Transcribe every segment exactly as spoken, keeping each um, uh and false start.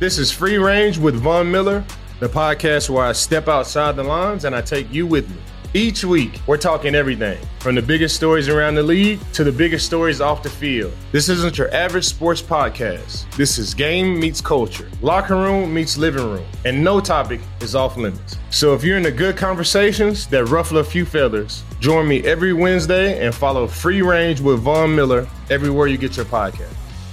This is Free Range with Von Miller, the podcast where I step outside the lines and I take you with me. Each week, we're talking everything, from the biggest stories around the league to the biggest stories off the field. This isn't your average sports podcast. This is game meets culture, locker room meets living room, and no topic is off limits. So if you're into good conversations that ruffle a few feathers, join me every Wednesday and follow Free Range with Von Miller everywhere you get your podcast.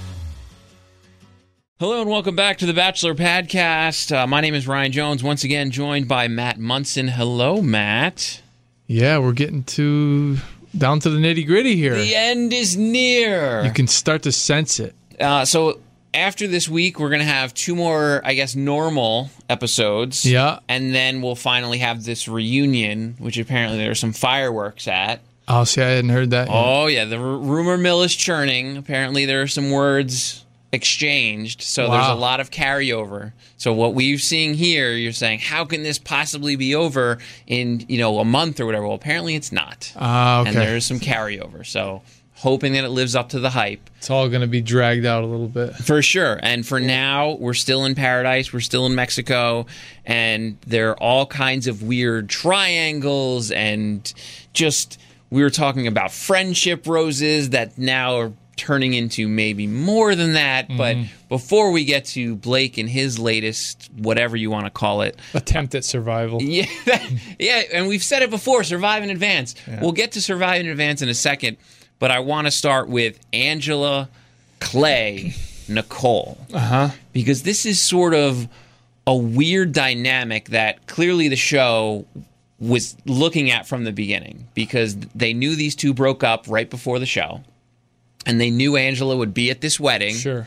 Hello and welcome back to the Bachelor Podcast. Uh, my name is Ryan Jones, once again joined by Matt Munson. Hello, Matt. Yeah, we're getting to down to the nitty-gritty here. The end is near. You can start to sense it. Uh, so after this week, we're going to have two more, I guess, normal episodes. Yeah. And then we'll finally have this reunion, which apparently there's some fireworks at. Oh, see, I hadn't heard that yet. Oh, yeah. The r- rumor mill is churning. Apparently there are some words exchanged, so wow. There's a lot of carryover. So what we're seeing here, you're saying, how can this possibly be over in, you know, a month or whatever? Well, apparently it's not. Ah, okay. And there's some carryover. So hoping that it lives up to the hype. It's all going to be dragged out a little bit. For sure. And for now, we're still in paradise. We're still in Mexico. And there are all kinds of weird triangles and just, we were talking about friendship roses that now are turning into maybe more than that. Mm-hmm. But before we get to Blake and his latest, whatever you want to call it, attempt at survival. Yeah, that, yeah, and we've said it before, survive in advance. Yeah. We'll get to survive in advance in a second, but I want to start with Angela, Clay, Nicole. Uh-huh. Because this is sort of a weird dynamic that clearly the show was looking at from the beginning, because they knew these two broke up right before the show. And they knew Angela would be at this wedding. Sure.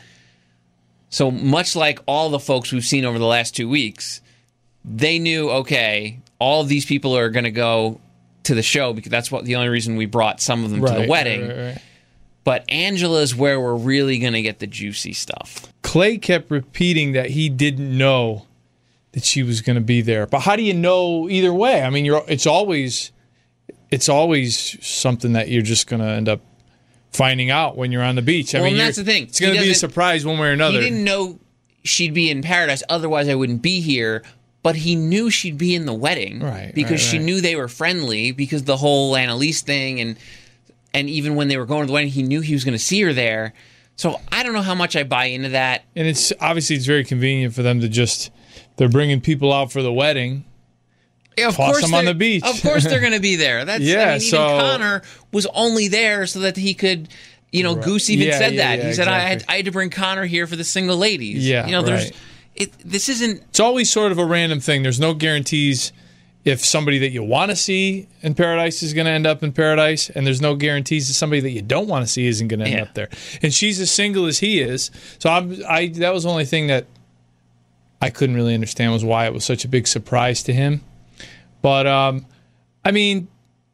So much like all the folks we've seen over the last two weeks, they knew, okay, all of these people are going to go to the show because that's what the only reason we brought some of them right, to the wedding. Right, right, right. But Angela's where we're really going to get the juicy stuff. Clay kept repeating that he didn't know that she was going to be there. But how do you know either way? I mean, you're it's always it's always something that you're just going to end up finding out when you're on the beach. I well, mean, and that's the thing. It's going to be a surprise one way or another. He didn't know she'd be in paradise, otherwise I wouldn't be here. But he knew she'd be in the wedding, right? Because right, she right. knew they were friendly, because the whole Annalise thing, and and even when they were going to the wedding, he knew he was going to see her there. So I don't know how much I buy into that. And it's obviously it's very convenient for them to just they're bringing people out for the wedding. Yeah, of Toss course them on the beach. Of course they're going to be there. That's yeah, I mean, so, even Connor was only there so that he could, you know, right. Goose even yeah, said yeah, that. yeah, he said, exactly. I had, I had to bring Connor here for the single ladies. Yeah, you know, there's, right. it, this isn't... It's always sort of a random thing. There's no guarantees if somebody that you want to see in paradise is going to end up in paradise, and there's no guarantees that somebody that you don't want to see isn't going to end yeah. up there. And she's as single as he is. So I'm, I that was the only thing that I couldn't really understand was why it was such a big surprise to him. But, um, I mean,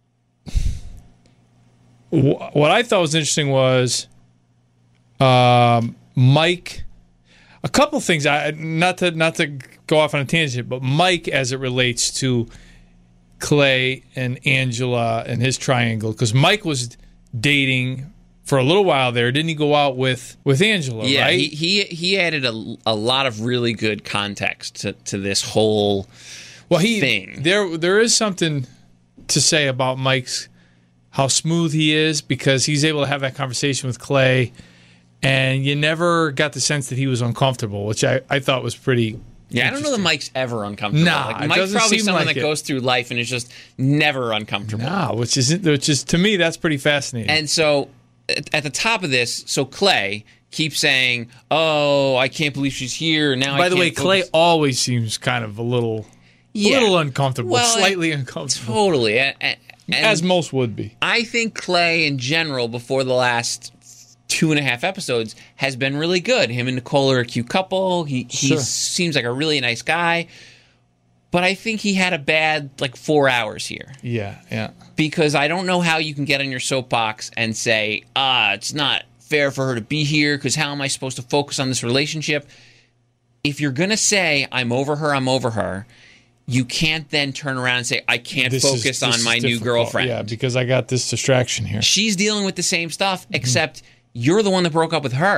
wh- what I thought was interesting was um, Mike. A couple things. I not to not to go off on a tangent, but Mike, as it relates to Clay and Angela and his triangle, because Mike was dating for a little while there. Didn't he go out with with Angela? Yeah, right? he, he he added a, a lot of really good context to, to this whole well, he, thing. There there is something to say about Mike's how smooth he is, because he's able to have that conversation with Clay, and you never got the sense that he was uncomfortable, which I, I thought was pretty. Yeah, I don't know that Mike's ever uncomfortable. Nah, like, it Mike's doesn't probably seem someone like that it. goes through life and is just never uncomfortable. Nah, which is which is to me that's pretty fascinating. And so at, at the top of this, so Clay keeps saying, "Oh, I can't believe she's here." Now, by I the can't way, focus. Clay always seems kind of a little, Yeah. a little uncomfortable, Well, slightly I- uncomfortable, Totally. And, and as most would be. I think Clay in general, before the last two and a half episodes, has been really good. Him and Nicole are a cute couple. He he Sure. seems like a really nice guy. But I think he had a bad, like, four hours here. Yeah, yeah. Because I don't know how you can get on your soapbox and say, ah, it's not fair for her to be here, because how am I supposed to focus on this relationship? If you're going to say, I'm over her, I'm over her, you can't then turn around and say, I can't This focus is- this on is my new difficult. girlfriend. Yeah, because I got this distraction here. She's dealing with the same stuff, except you're the one that broke up with her.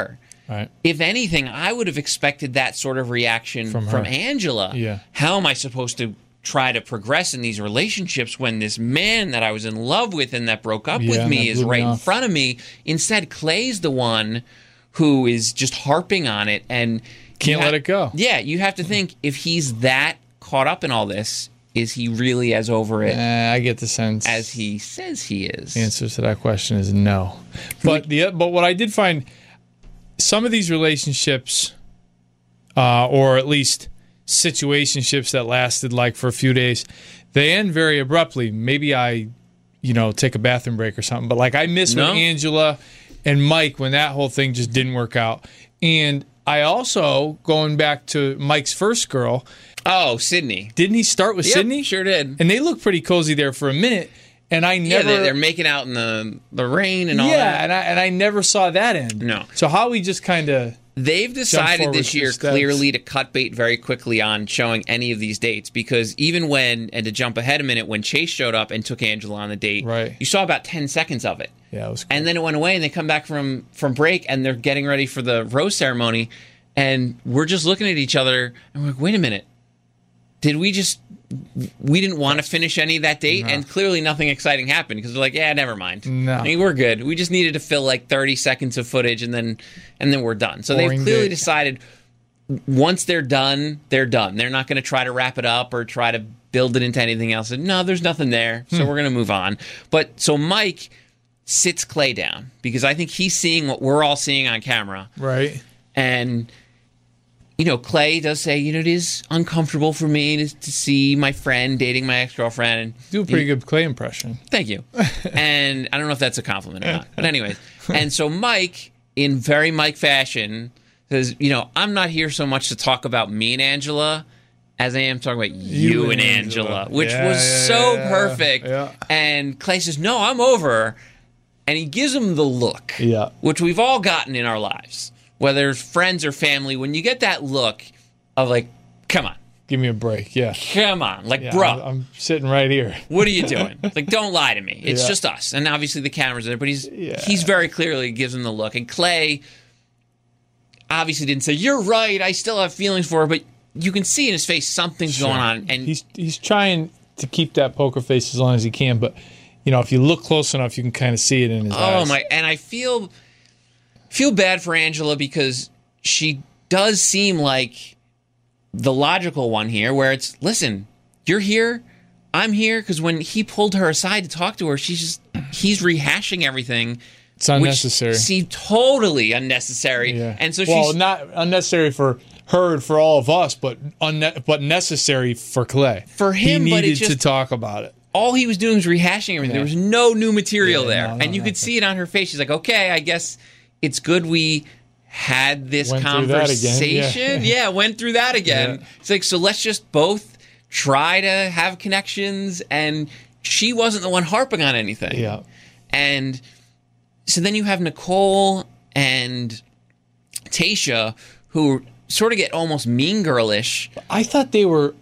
Right. If anything, I would have expected that sort of reaction From from, her. Angela. Yeah. How am I supposed to try to progress in these relationships when this man that I was in love with and that broke up Yeah, with me that is blew me right in off. front of me? Instead, Clay's the one who is just harping on it and Can't you let ha- it go. Yeah, you have to think, if he's that caught up in all this, is he really as over it Eh, I get the sense as he says he is? the answer to that question is no. But the but what I did find, some of these relationships, uh, or at least situationships that lasted like for a few days, they end very abruptly. Maybe I, you know, take a bathroom break or something. But like I miss No? with Angela and Mike when that whole thing just didn't work out. And I also, going back to Mike's first girl, Oh, Sydney. didn't he start with Yep, Sydney? sure did. And they look pretty cozy there for a minute. And I Yeah, never, they, they're making out in the the rain and all yeah, that. and I and I never saw that end. No. So how we just kind of They've decided forward this two year steps. clearly to cut bait very quickly on showing any of these dates, because even when, and to jump ahead a minute, when Chase showed up and took Angela on the date, Right. you saw about ten seconds of it. yeah, it was cool. And then it went away, and they come back from, from break, and they're getting ready for the rose ceremony, and we're just looking at each other, and we're like, wait a minute. Did we just... We didn't want to finish any of that date, and clearly nothing exciting happened, because we're like, yeah, never mind. No. I mean, we're good. We just needed to fill like thirty seconds of footage, and then and then we're done. So they've Boring clearly date. decided once they're done, they're done. They're not going to try to wrap it up or try to build it into anything else. And no, there's nothing there, so we're going to move on. But so Mike sits Clay down, because I think he's seeing what we're all seeing on camera, right. and you know, Clay does say, you know, it is uncomfortable for me to, to see my friend dating my ex-girlfriend. And Do a pretty good Clay impression. thank you. And I don't know if that's a compliment or not. But anyways, and so Mike, in very Mike fashion, says, you know, I'm not here so much to talk about me and Angela as I am talking about you, You and and Angela, Angela. which Yeah, was yeah, so yeah, perfect. yeah. And Clay says, no, I'm over. And he gives him the look, Yeah. which we've all gotten in our lives, whether it's friends or family. When you get that look of like, come on, Give me a break. Yeah. come on, like, Yeah, bro, I'm, I'm sitting right here. what are you doing? Like, don't lie to me. It's Yeah. just us. And obviously the camera's there, but he's Yeah. he's very clearly gives him the look. And Clay obviously didn't say, you're right, I still have feelings for her, but you can see in his face something's Sure. going on. And He's he's trying to keep that poker face as long as he can, but you know, if you look close enough, you can kind of see it in his oh eyes. my, and I feel feel bad for Angela, because she does seem like the logical one here, where it's, listen, you're here, I'm here, because when he pulled her aside to talk to her, she's just, he's rehashing everything. It's unnecessary. Which seemed totally unnecessary. Yeah. And so well, she's not unnecessary for her and for all of us, but unne- but necessary for Clay. For him, he but it needed to just- talk about it. all he was doing was rehashing everything. Yeah. There was no new material Yeah, there. no, no, and you could nothing. see it on her face. She's like, okay, I guess it's good we had this Went through that again, conversation. yeah. Yeah, went through that again. Yeah. It's like, so let's just both try to have connections. And she wasn't the one harping on anything. Yeah. And so then you have Nicole and Tasha, who sort of get almost mean girlish. I thought they were.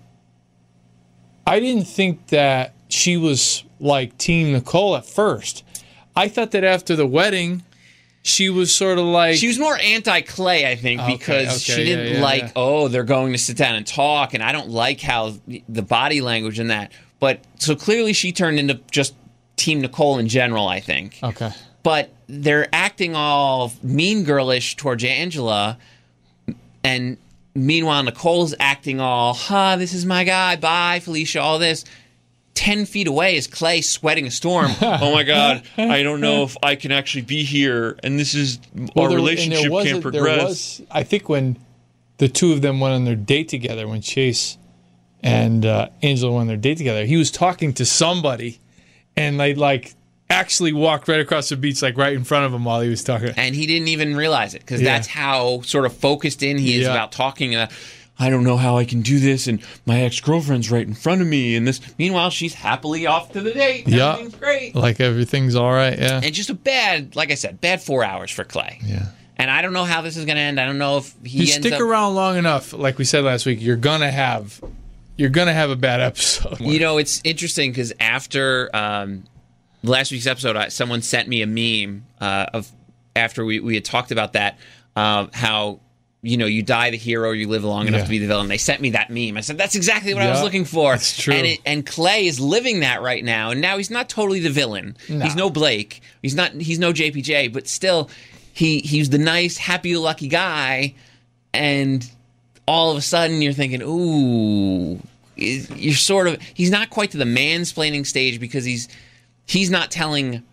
I didn't think that she was like Team Nicole at first. I thought that after the wedding, she was sort of like. She was more anti-Clay, I think, Okay, because okay, she yeah, didn't yeah, like, yeah. oh, they're going to sit down and talk, and I don't like how the body language and that. But so clearly she turned into just Team Nicole in general, I think. Okay. But they're acting all mean girlish towards Angela, and meanwhile Nicole's acting all, huh, this is my guy, bye, Felicia, all this. Ten feet away is Clay sweating a storm. Oh my God, I don't know if I can actually be here, and this is Well, our there- and relationship there was can't a- progress. There was, I think, when the two of them went on their date together, when Chase and uh, Angela went on their date together, he was talking to somebody, and they like actually walked right across the beach, like right in front of him while he was talking. And he didn't even realize it, because Yeah. that's how sort of focused in he is Yeah. about talking. Uh, I don't know how I can do this, and my ex-girlfriend's right in front of me, and this. Meanwhile, she's happily off to the date. And Yeah. Everything's great. Like everything's all right. Yeah. And just a bad, like I said, bad four hours for Clay. Yeah. And I don't know how this is going to end. I don't know if he You ends stick up. around long enough, like we said last week, you're gonna have, you're gonna have a bad episode. You know, it's interesting because after um, last week's episode, I, someone sent me a meme uh, of after we, we had talked about that uh, how you know you die the hero, you live long enough Yeah. to be the villain. They sent me that meme. I said that's exactly what I was Yeah, looking for. that's true. And it, and Clay is living that right now. And now he's not totally the villain. No. He's no Blake. He's not. He's no J P J. But still, he he's the nice, happy-go-lucky guy. And all of a sudden, you're thinking, ooh. You're sort of he's not quite to the mansplaining stage because he's he's not telling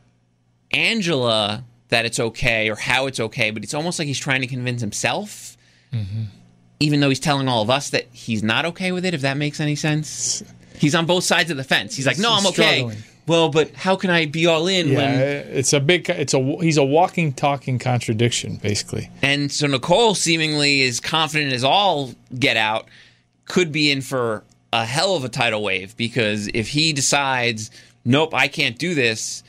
Angela that it's okay or how it's okay, but it's almost like he's trying to convince himself, mm-hmm. even though he's telling all of us that he's not okay with it, if that makes any sense. He's on both sides of the fence. He's like, no, I'm okay. Struggling. Well, but how can I be all in Yeah, when... it's a big. It's a. He's a walking, talking contradiction, basically. And so Nicole seemingly is confident as all get out, could be in for a hell of a tidal wave, because if he decides, nope, I can't do this,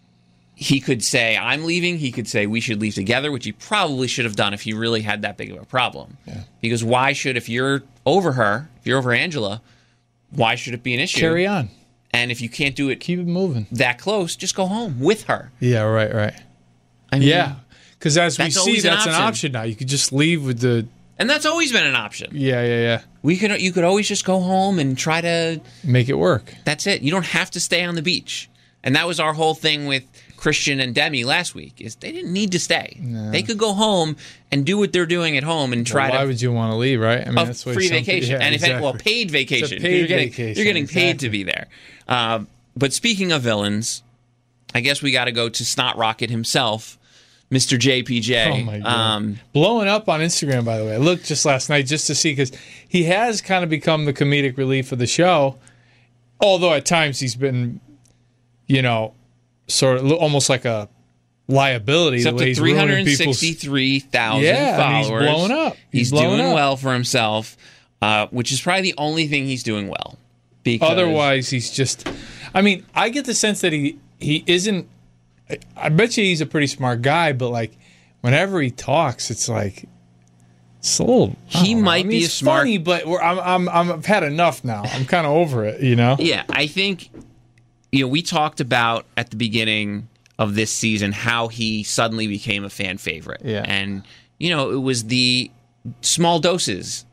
he could say, I'm leaving. He could say, we should leave together, which he probably should have done if he really had that big of a problem. Yeah. Because why should, if you're over her, if you're over Angela, why should it be an issue? Carry on. And if you can't do it Keep it moving. that close, just go home with her. Yeah, right, right. I mean, Yeah, because as we that's see, always an that's an option. option now. You could just leave with the. And that's always been an option. Yeah, yeah, yeah. We could, you could always just go home and try to... Make it work. That's it. You don't have to stay on the beach. And that was our whole thing with Christian and Demi last week, is they didn't need to stay. No. They could go home and do what they're doing at home and try Well, why to... would you want to leave, right? I mean, a that's what free some- vacation. yeah, and if exactly. well, paid vacation. It's a paid you're getting, vacation, You're getting paid exactly. to be there. Uh, but speaking of villains, I guess we got to go to Snot Rocket himself, Mister J P J. Oh my god! Um, Blowing up on Instagram, by the way. I looked just last night just to see, because he has kind of become the comedic relief of the show. Although at times he's been, you know, sort of almost like a liability. He's the up way to he's three ruining hundred people's- sixty-three thousand Yeah, and he's followers. blowing up. He's He's, blowing doing up. well for himself, uh, which is probably the only thing he's doing well. Because Otherwise, he's just. I mean, I get the sense that he he isn't. I- I bet you he's a pretty smart guy, but like whenever he talks, it's like it's a little. I He don't know. might I mean, be a it's smart- funny, but we're, I'm I'm I'm I've had enough now. I'm kind of over it, you know. Yeah, I think, you know, we talked about at the beginning of this season how he suddenly became a fan favorite. Yeah. And, you know, it was the small doses.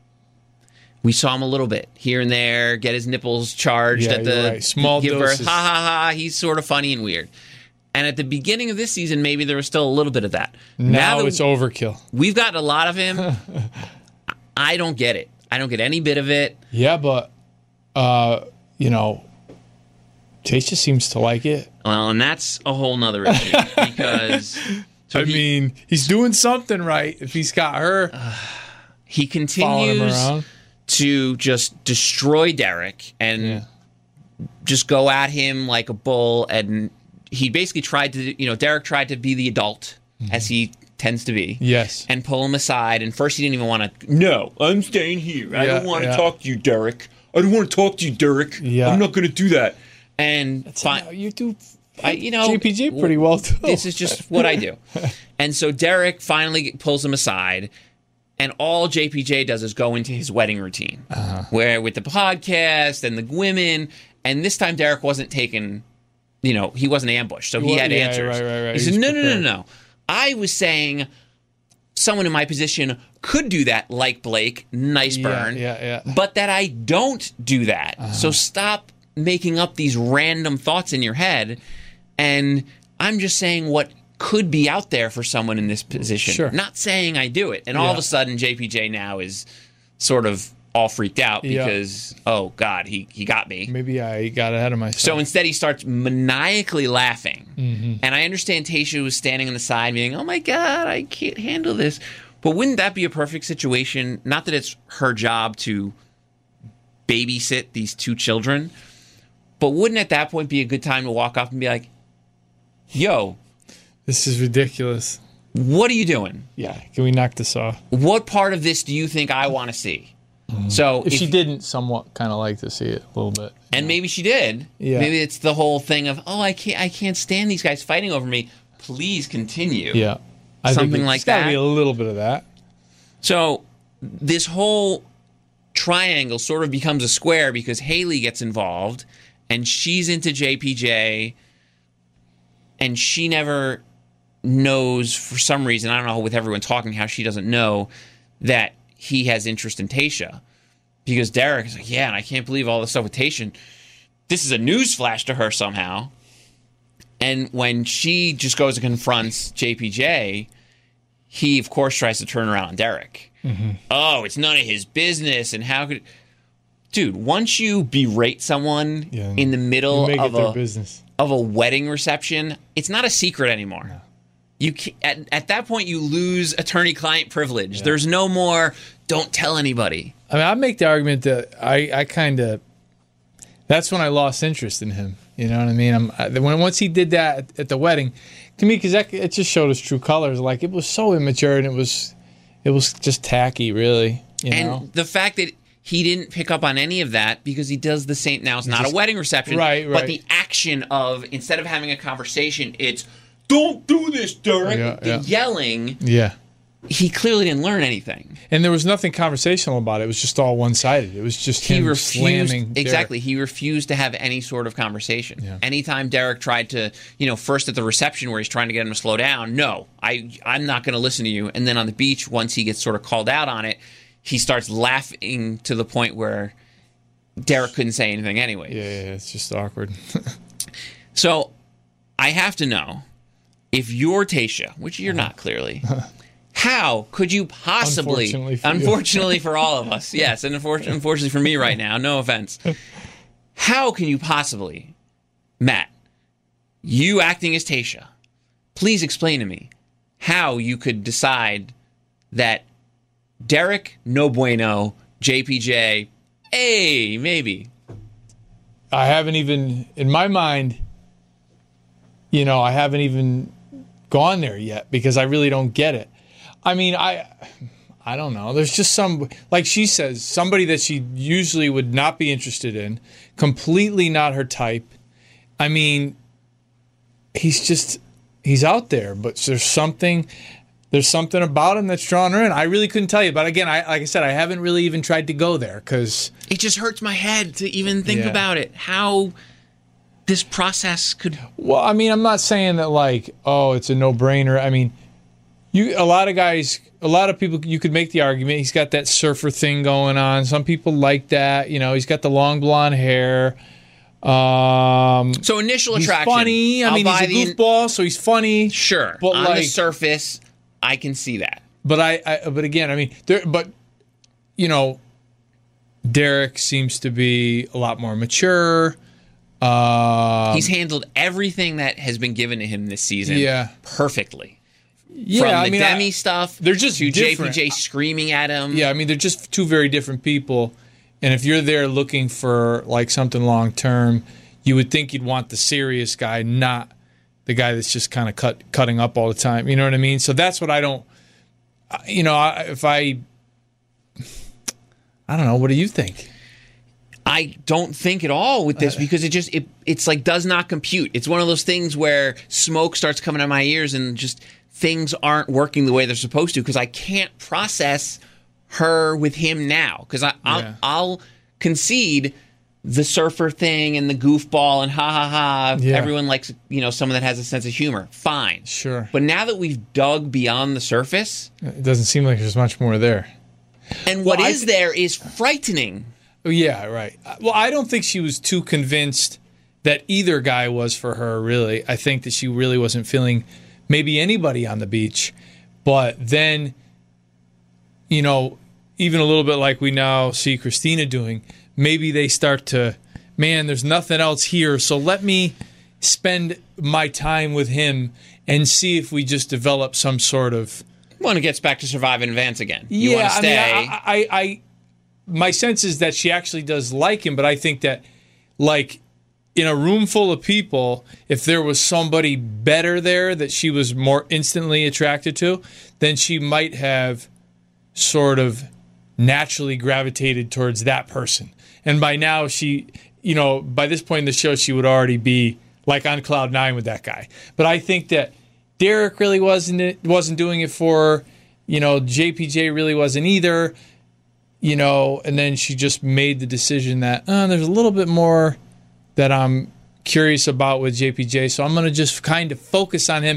We saw him a little bit here and there, get his nipples charged Yeah, at the you're right. Small give birth. doses. Ha ha ha. He's sort of funny and weird. And at the beginning of this season, maybe there was still a little bit of that. Now, that it's overkill. we've gotten a lot of him, I don't get it. I don't get any bit of it. Yeah, but uh, you know, Tasha seems to like it. Well, and that's a whole nother issue because so I he, mean, he's doing something right if he's got her he following him continues around. to just destroy Derek and Yeah. just go at him like a bull. And he basically tried to, you know, Derek tried to be the adult as he tends to be. Yes. And pull him aside. And first he didn't even want to. No, I'm staying here. I Yeah, don't want to yeah. talk to you, Derek. I don't want to talk to you, Derek. Yeah. I'm not going to do that. And fi- No, you do. I, you know, J P G pretty well too. This is just what I do. And so Derek finally pulls him aside, and all J P J does is go into his wedding routine, Uh-huh. where with the podcast and the women. And this time Derek wasn't taken, you know, he wasn't ambushed, so he wa- had yeah, answers. right, right, right. He He said, was no, no, no, prepared. no. I was saying someone in my position could do that, like Blake, nice Yeah, burn, yeah, yeah. but that I don't do that. So stop making up these random thoughts in your head. And I'm just saying what could be out there for someone in this position. Sure. Not saying I do it. And all of Yeah. a sudden, J P J now is sort of all freaked out Yeah. because, oh, God, he, he got me. Maybe I got ahead of myself. So instead, he starts maniacally laughing. Mm-hmm. And I understand Tasha was standing on the side being, oh, my God, I can't handle this. But wouldn't that be a perfect situation? Not that it's her job to babysit these two children, but wouldn't at that point be a good time to walk up and be like, yo, this is ridiculous. what are you doing? Yeah, can we knock this off? What part of this do you think I want to see? So If, if she didn't somewhat kind of like to see it a little bit. And maybe she did. Yeah. Maybe it's the whole thing of, oh, I can't, I can't stand these guys fighting over me. Please continue. Yeah. I Something think like it's gotta that. be a little bit of that. So this whole triangle sort of becomes a square because Haley gets involved, and she's into J P J, and she never knows for some reason, I don't know, with everyone talking, how she doesn't know that he has interest in Tayshia. Because Derek is like, yeah, and I can't believe all this stuff with Tayshia. This is a news flash to her somehow. And when she just goes and confronts J P J, he, of course, tries to turn around on Derek. Mm-hmm. Oh, it's none of his business, and how could... Dude, once you berate someone yeah, in the middle make of it their a business. of a wedding reception, it's not a secret anymore. No. You can, at, at that point, you lose attorney-client privilege. Yeah. There's no more, don't tell anybody. I mean, I make the argument that I, I kind of... That's when I lost interest in him. You know what I mean? I'm, I, when Once he did that at, at the wedding, to me, because it just showed his true colors. Like, it was so immature, and it was it was just tacky, really. You and know? The fact that he didn't pick up on any of that because he does the same... Now, it's not just, a wedding reception, right, right. but the action of, instead of having a conversation, it's, don't do this, Derek. Yeah, the yeah. yelling. Yeah. He clearly didn't learn anything. And there was nothing conversational about it. It was just all one-sided. It was just he him refused, slamming Derek. Exactly. He refused to have any sort of conversation. Yeah. Anytime Derek tried to, you know, first at the reception where he's trying to get him to slow down, no, I, I'm not going to listen to you. And then on the beach, once he gets sort of called out on it, he starts laughing to the point where Derek couldn't say anything anyway. Yeah, yeah, it's just awkward. So I have to know, if you're Tayshia, which you're not clearly... How could you possibly, unfortunately for, unfortunately for all of us, yes, and unfortunately, unfortunately for me right now, no offense, how can you possibly, Matt, you acting as Tayshia, please explain to me how you could decide that Derek, no bueno, J P J, hey, maybe. I haven't even, in my mind, you know, I haven't even gone there yet because I really don't get it. I mean, I I don't know. There's just some, like she says, somebody that she usually would not be interested in, completely not her type. I mean, he's just, he's out there, but there's something, there's something about him that's drawing her in. I really couldn't tell you. But again, I, like I said, I haven't really even tried to go there because... It just hurts my head to even think yeah. about it. How this process could... Well, I mean, I'm not saying that like, oh, it's a no-brainer. I mean... You, a lot of guys, a lot of people, you could make the argument, he's got that surfer thing going on. Some people like that. You know, he's got the long blonde hair. Um, so initial he's attraction. funny. I I'll mean, he's a the, goofball, so he's funny. Sure. But on like, the surface, I can see that. But I, I but again, I mean, there, but, you know, Derek seems to be a lot more mature. Um, he's handled everything that has been given to him this season yeah. perfectly. Yeah, From the I mean, Demi I, stuff they're just to different. J P J screaming at him. Yeah, I mean, they're just two very different people. And if you're there looking for like something long term, you would think you'd want the serious guy, not the guy that's just kind of cut cutting up all the time. You know what I mean? So that's what I don't. You know, if I, I don't know. What do you think? I don't think at all with this because it just it it's like does not compute. It's one of those things where smoke starts coming out of my ears and just things aren't working the way they're supposed to because I can't process her with him now because I I'll, yeah. I'll concede the surfer thing and the goofball and ha ha ha. Yeah. Everyone likes, you know, someone that has a sense of humor. Fine, sure. But now that we've dug beyond the surface, it doesn't seem like there's much more there. And what well, is th- there is frightening. Yeah, right. Well, I don't think she was too convinced that either guy was for her, really. I think that she really wasn't feeling maybe anybody on the beach. But then, you know, even a little bit like we now see Christina doing, maybe they start to, man, there's nothing else here, so let me spend my time with him and see if we just develop some sort of... Well, it gets back to Survive in Advance again. You yeah, want to stay... I mean, I, I, I, my sense is that she actually does like him, but I think that, like, in a room full of people, if there was somebody better there that she was more instantly attracted to, then she might have sort of naturally gravitated towards that person. And by now, she, you know, by this point in the show, she would already be, like, on cloud nine with that guy. But I think that Derek really wasn't it, wasn't doing it for her. You know, J P J really wasn't either. You know, and then she just made the decision that oh, there's a little bit more that I'm curious about with J P J, so I'm going to just kind of focus on him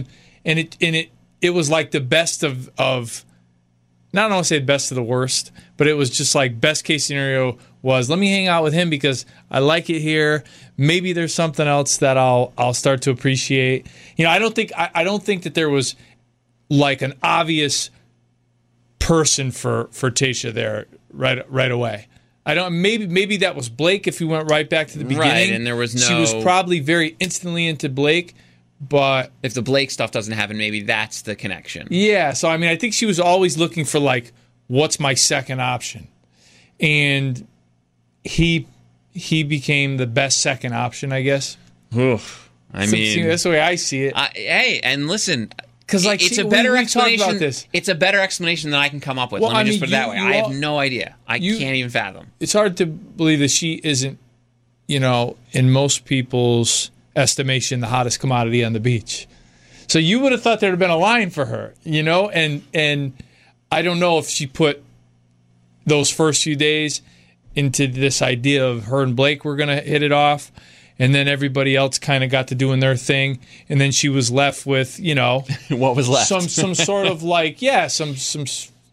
and it and it it was like the best of of. Not want to say best of the worst, but it was just like best case scenario was let me hang out with him because I like it here. Maybe there's something else that I'll I'll start to appreciate. You know, I don't think I, I don't think that there was like an obvious person for for Tayshia there right right away. I don't maybe maybe that was Blake if we went right back to the beginning. Right, and there was no. She was probably very instantly into Blake. But if the Blake stuff doesn't happen, maybe that's the connection. Yeah, so I mean, I think she was always looking for like, what's my second option, and he he became the best second option, I guess. Oof. I so, mean, that's the way I see it. I, hey, and listen, because like it's see, a better we, we explanation. About this. It's a better explanation than I can come up with. Well, Let me I just mean, put it that you, way. you I all, have no idea. I you, can't even fathom. It's hard to believe that she isn't, you know, in most people's estimation, the hottest commodity on the beach. So you would have thought there'd have been a line for her, you know, and and I don't know if she put those first few days into this idea of her and Blake were going to hit it off, and then everybody else kind of got to doing their thing, and then she was left with, you know, what was left? Some some sort of like, yeah, some some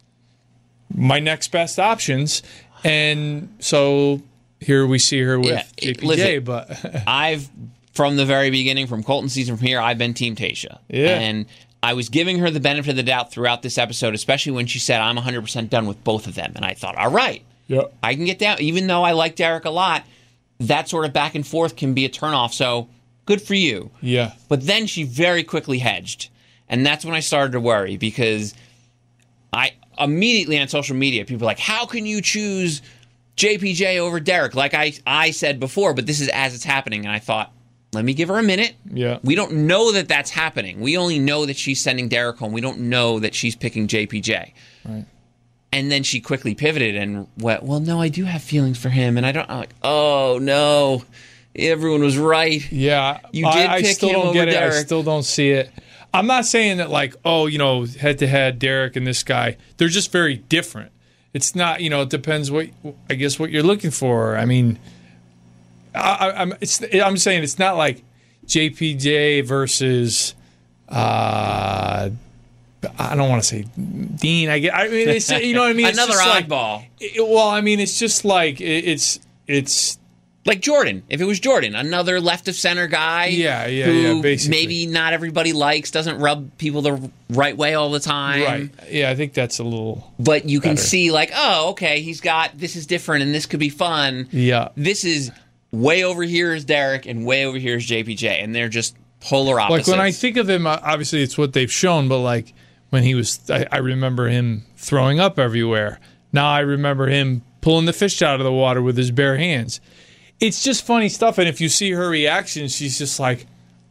my next best options, and so here we see her with yeah, J P J, listen, but I've. From the very beginning, from Colton season from here, I've been Team Tayshia. Yeah. And I was giving her the benefit of the doubt throughout this episode, especially when she said, I'm one hundred percent done with both of them. And I thought, all right, yeah. I can get down. Even though I like Derek a lot, that sort of back and forth can be a turnoff. So good for you. Yeah. But then she very quickly hedged. And that's when I started to worry because I immediately on social media, people were like, how can you choose J P J over Derek? Like I, I said before, but this is as it's happening. And I thought, let me give her a minute. Yeah. We don't know that that's happening. We only know that she's sending Derek home. We don't know that she's picking J P J. Right. And then she quickly pivoted and went, well, no, I do have feelings for him. And I don't, I'm like, oh, no. Everyone was right. Yeah. You did I, I pick still him don't over get it. Derek. I still don't see it. I'm not saying that like, oh, you know, head-to-head, Derek and this guy, they're just very different. It's not, you know, it depends what, I guess, what you're looking for. I mean, I, I'm, it's, I'm saying it's not like, J P J versus, uh, I don't want to say Dean. I get. I mean, it's, you know what I mean. It's Another just oddball. Like, it, well, I mean, it's just like it, it's it's like Jordan. If it was Jordan, another left of center guy. Yeah, yeah, who yeah. Basically, maybe not everybody likes, doesn't rub people the right way all the time. Right. Yeah, I think that's a little. But you can better. see, like, oh, okay, he's got this is different, and this could be fun. Yeah. This is. Way over here is Derek, and way over here is J P J, and they're just polar opposites. Like when I think of him, obviously it's what they've shown, but like when he was, I, I remember him throwing up everywhere. Now I remember him pulling the fish out of the water with his bare hands. It's just funny stuff, and if you see her reaction, she's just like,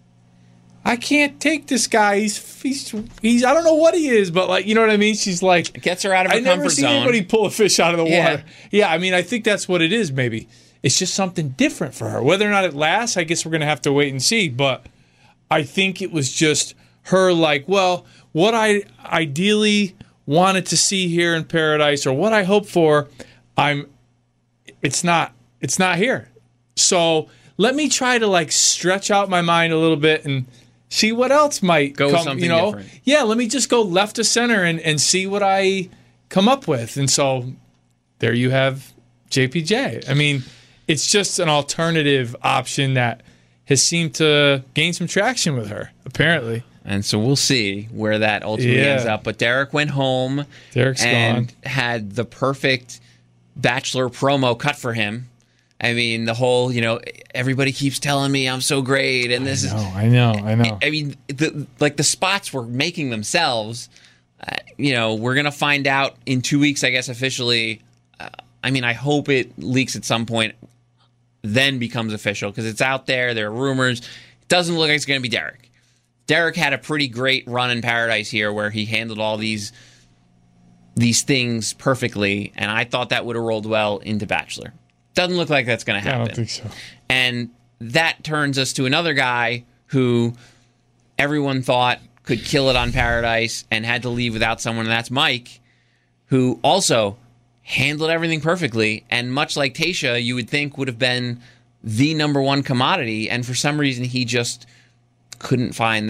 I can't take this guy. He's, he's, he's, I don't know what he is, but like, you know what I mean? She's like, it gets her out of her I comfort never seen zone. anybody pull a fish out of the Yeah. water. Yeah, I mean, I think that's what it is, maybe. It's just something different for her. Whether or not it lasts, I guess we're going to have to wait and see. But I think it was just her like, well, what I ideally wanted to see here in Paradise or what I hope for, I'm, it's not, it's not here. So let me try to like stretch out my mind a little bit and see what else might go come, something you know? different. Yeah, let me just go left to center and, and see what I come up with. And so there you have J P J. I mean, it's just an alternative option that has seemed to gain some traction with her, apparently. And so we'll see where that ultimately Yeah. ends up. But Derek went home Derek's and gone. had the perfect Bachelor promo cut for him. I mean, the whole, you know, everybody keeps telling me I'm so great, and this I know, is. I know, I know. I mean, the, like the spots were making themselves. Uh, you know, we're gonna find out in two weeks, I guess, officially. Uh, I mean, I hope it leaks at some point, then becomes official because it's out there. There are rumors. It doesn't look like it's gonna be Derek. Derek had a pretty great run in Paradise here, where he handled all these these things perfectly, and I thought that would have rolled well into Bachelor. Doesn't look like that's going to happen. I don't think so. And that turns us to another guy who everyone thought could kill it on Paradise and had to leave without someone, and that's Mike, who also handled everything perfectly, and much like Tayshia, you would think would have been the number one commodity, and for some reason he just couldn't find that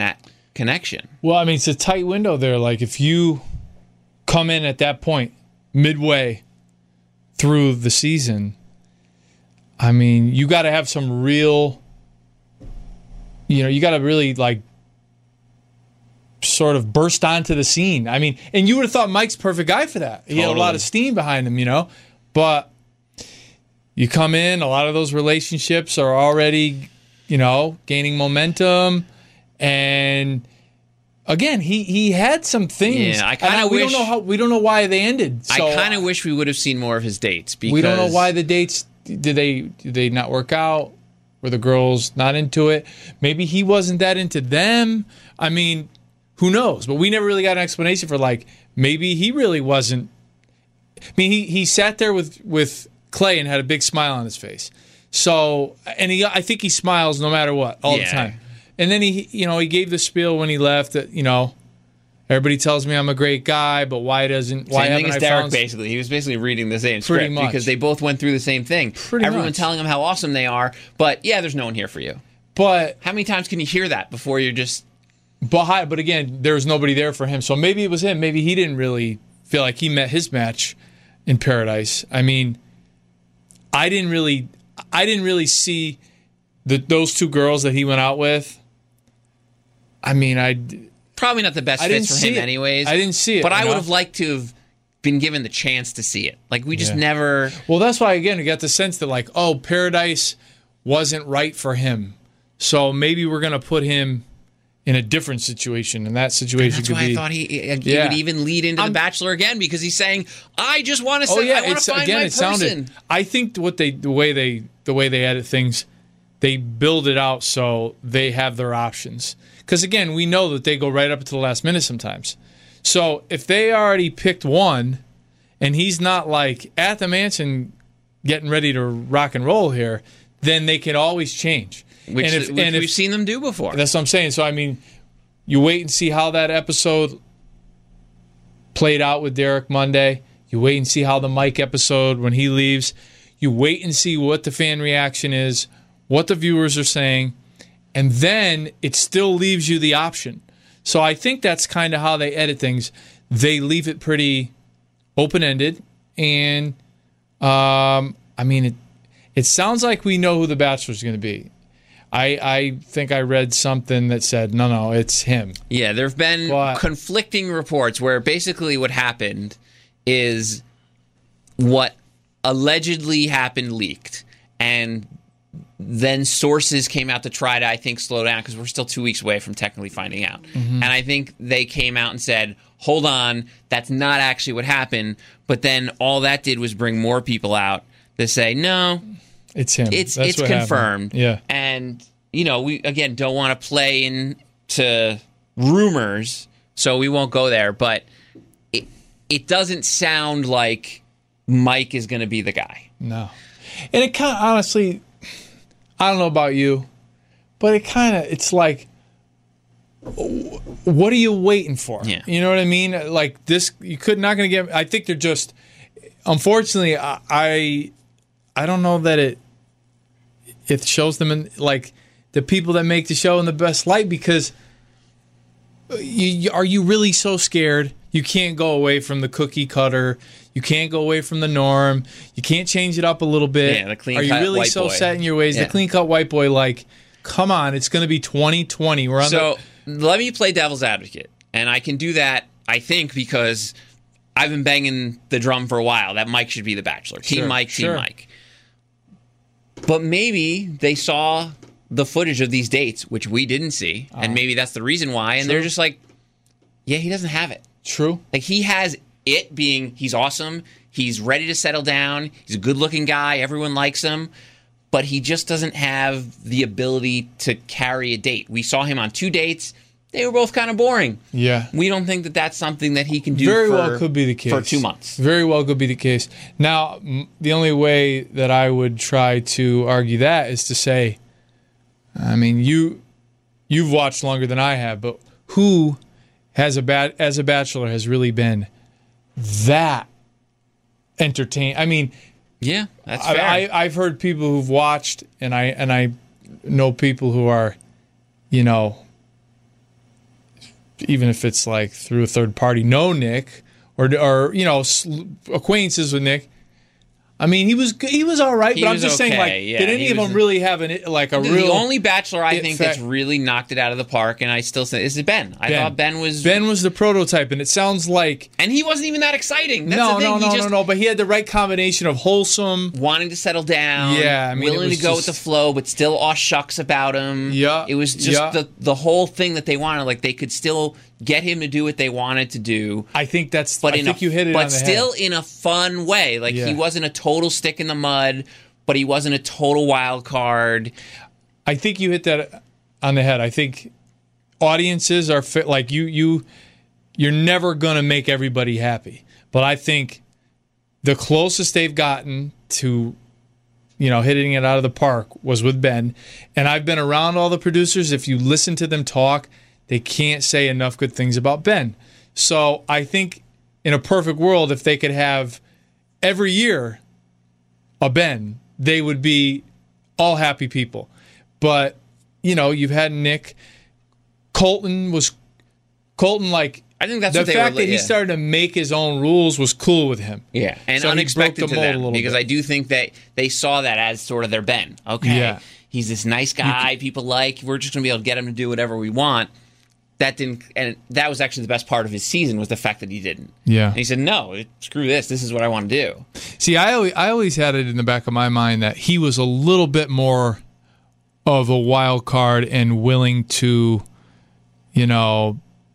connection. Well, I mean, it's a tight window there. Like, if you come in at that point, midway through the season, I mean, you got to have some real, you know, you got to really, like, sort of burst onto the scene. I mean, and you would have thought Mike's perfect guy for that. He Totally. had a lot of steam behind him, you know, but you come in, a lot of those relationships are already, you know, gaining momentum. And again, he, he had some things. Yeah, I kind of we wish don't know how we don't know why they ended. So I kind of wish we would have seen more of his dates. Because we don't know why the dates did they did they not work out? Were the girls not into it? Maybe he wasn't that into them. I mean, who knows? But we never really got an explanation for, like, maybe he really wasn't. I mean, he, he sat there with, with Clay and had a big smile on his face. So, and he, I think he smiles no matter what all Yeah. the time. And then he, you know, he gave the spiel when he left that, you know, everybody tells me I'm a great guy, but why doesn't why Same thing haven't as I Derek, found basically. He was basically reading the same Pretty script much. because they both went through the same thing. Pretty Everyone much. telling them how awesome they are, but yeah, there's no one here for you. But How many times can you hear that before you're just... But hi- but again, there was nobody there for him. So maybe it was him. Maybe he didn't really feel like he met his match in Paradise. I mean, I didn't really, I didn't really see the those two girls that he went out with. I mean, I, Probably not the best I didn't fits for see him it. anyways. I didn't see it, But I you would know? have liked to have been given the chance to see it. Like, we just Yeah. never... well, that's why again, I got the sense that, like, oh, Paradise wasn't right for him. So maybe we're gonna put him in a different situation, and that situation That's could why be. I thought he, he Yeah. would even lead into I'm- The Bachelor again, because he's saying, I just want to Oh say, yeah, I want it's to find again. my It person. sounded. I think what they, the way they, the way they edit things, they build it out so they have their options. Because again, we know that they go right up to the last minute sometimes. So if they already picked one, and he's not like at the mansion getting ready to rock and roll here, then they can always change. Which, and if, which and if, we've seen them do before. that's what I'm saying. So I mean, you wait and see how that episode played out with Derek Monday. You wait and see how the Mike episode when he leaves. You wait and see what the fan reaction is, what the viewers are saying, and then it still leaves you the option. So I think that's kind of how they edit things. They leave it pretty open-ended, and um, I mean, it, it sounds like we know who the Bachelor's going to be. I, I think I read something that said, no, no, it's him. Yeah, there have been But- conflicting reports where basically what happened is what allegedly happened leaked. And then sources came out to try to, I think, slow down because we're still two weeks away from technically finding out. Mm-hmm. And I think they came out and said, hold on, that's not actually what happened. But then all that did was bring more people out to say, no, It's him. it's That's it's what happened. confirmed. Yeah. And, you know, we, again, don't want to play into rumors, so we won't go there. But it, it doesn't sound like Mike is going to be the guy. No. And it kind of, honestly, I don't know about you, but it kind of, it's like, what are you waiting for? Yeah. You know what I mean? Like this, you could not going to get, I think they're just, unfortunately, I, I, I don't know that it, it shows them in, like, the people that make the show in the best light because you, you, are you really so scared? You can't go away from the cookie cutter. You can't go away from the norm. You can't change it up a little bit. Yeah, the clean Are you cut really white so boy. set in your ways? Yeah. The clean cut white boy, like, come on, it's going to be twenty twenty. We're on So the, let me play devil's advocate. And I can do that, I think, because I've been banging the drum for a while that Mike should be the Bachelor. Team Sure, Mike, Team sure. Mike. But maybe they saw the footage of these dates, which we didn't see, and maybe that's the reason why. And they're Uh-huh. True. just like, yeah, he doesn't have it. true. Like, he has it being, he's awesome, he's ready to settle down, he's a good-looking guy, everyone likes him, but he just doesn't have the ability to carry a date. We saw him on two dates. They were both kind of boring. Yeah. We don't think that that's something that he can do Very for, well could be the case. for two months. Very well could be the case. Now, m- the only way that I would try to argue that is to say, I mean, you you've watched longer than I have, but who has a bat as a Bachelor has really been that entertain? I mean, Yeah, that's I, fair. I, I've heard people who've watched, and I and I know people who are, you know, even if it's like through a third party, know Nick or or you know acquaintances with Nick. I mean, he was he was all right, He but I'm was just saying, okay, like, yeah, did any he of was- them really have an like a The real? only Bachelor I it think fact- that's really knocked it out of the park, and I still say is Ben. I Ben. thought Ben was Ben was the prototype, and it sounds like and he wasn't even that exciting. That's no, the thing. no, he no, just no, no. But he had the right combination of wholesome. wanting to settle down. Yeah, I mean, it willing was to go just- with the flow, but still aw shucks about him. Yeah, it was just yeah. the the whole thing that they wanted. Like they could still get him to do what they wanted to do. I think that's. But I in think a, you hit it but on the still head. in a fun way. Like Yeah. he wasn't a total stick in the mud, but he wasn't a total wild card. I think you hit that on the head. I think audiences are fit. Like you, you, you're never gonna make everybody happy. But I think the closest they've gotten to, you know, hitting it out of the park was with Ben. And I've been around all the producers. If you listen to them talk, they can't say enough good things about Ben. So I think in a perfect world, if they could have every year a Ben, they would be all happy people. But, you know, you've had Nick. Colton was, Colton, like, I think that's the what they fact were. that he yeah. started to make his own rules was cool with him. Yeah, and So he broke unexpected the to mold a them little because bit. I do think that they saw that as sort of their Ben. Okay, Yeah. he's this nice guy people like. We're just going to be able to get him to do whatever we want. That didn't, and that was actually the best part of his season was the fact that he didn't. Yeah. And he said, "No, screw this. This is what I want to do." See, I always, I always had it in the back of my mind that he was a little bit more of a wild card and willing to, you know,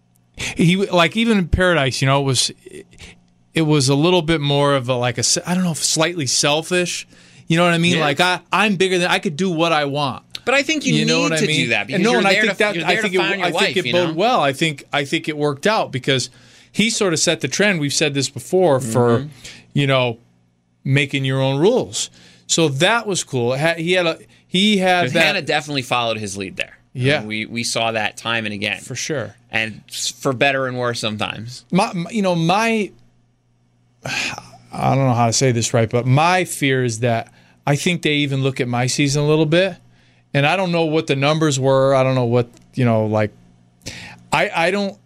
he like even in Paradise, you know, it was it was a little bit more of a like a I don't know, slightly selfish. You know what I mean? Yeah. Like I, I'm bigger than I could do what I want. But I think you, You know need what to I mean? do that because and no, you're and there I think to, that you're I there think to it, find your I wife. think it you know? bode well. I think I think it worked out because he sort of set the trend. We've said this before for Mm-hmm. you know making your own rules. So that was cool. It had- He had a he had 'Cause that Hannah definitely followed his lead there. Yeah. And we we saw that time and again, for sure. and s- for better and worse sometimes. My, my- you know, my, I don't know how to say this right, but my fear is that I think they even look at my season a little bit, and I don't know what the numbers were. I don't know what, you know, like, I, I don't,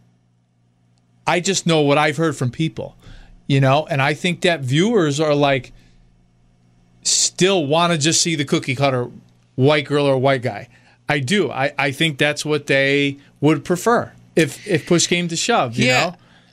I just know what I've heard from people, you know, and I think that viewers are like, still want to just see the cookie cutter white girl or white guy. I do. I, I think that's what they would prefer if if push came to shove, you Yeah. know?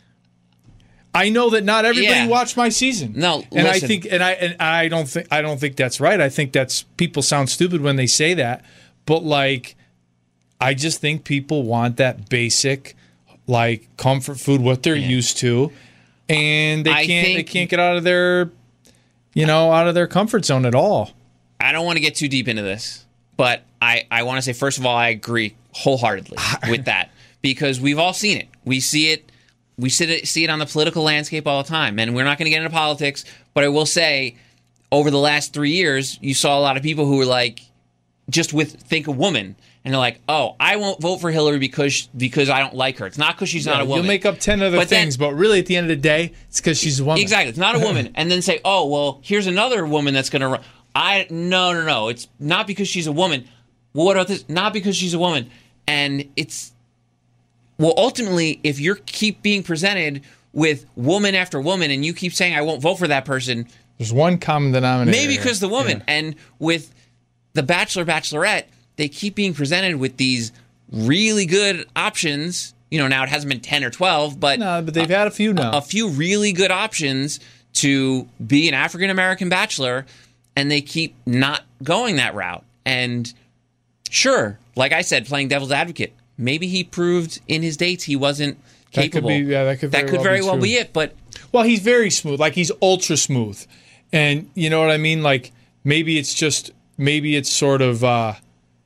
I know that not everybody Yeah. watched my season. No, and I listen. think and I and I don't think I don't think that's right. I think that's people sound stupid when they say that. But like I just think people want that basic like comfort food, what they're used to, and they I can't they think- can't get out of their you know, out of their comfort zone at all. I don't want to get too deep into this, but I, I want to say, first of all, I agree wholeheartedly with that because we've all seen it. We see it. We see it, see it on the political landscape all the time. And we're not going to get into politics, but I will say over the last three years, you saw a lot of people who were like, just with think a woman. And they're like, oh, I won't vote for Hillary because because I don't like her. It's not because she's not a woman. You'll make up ten other But then- things, but really at the end of the day, it's because she's a woman. Exactly. It's not a woman. And then say, oh, well, here's another woman that's going to run. I no, no, no. It's not because she's a woman. Well, what about this? Not because she's a woman. And it's, well, ultimately, if you keep being presented with woman after woman and you keep saying, I won't vote for that person, There's one common denominator. maybe here. because the woman. Yeah. And with the Bachelor, Bachelorette, they keep being presented with these really good options. You know, now it hasn't been ten or twelve, but No, but they've had a few now. a few really good options to be an African American bachelor, and they keep not going that route. And sure, like I said, playing devil's advocate, maybe he proved in his dates he wasn't That could capable. be- yeah, that could very well be well true. be it. But Well, he's very smooth. Like he's ultra smooth, and you know what I mean. Like maybe it's just maybe it's sort of uh,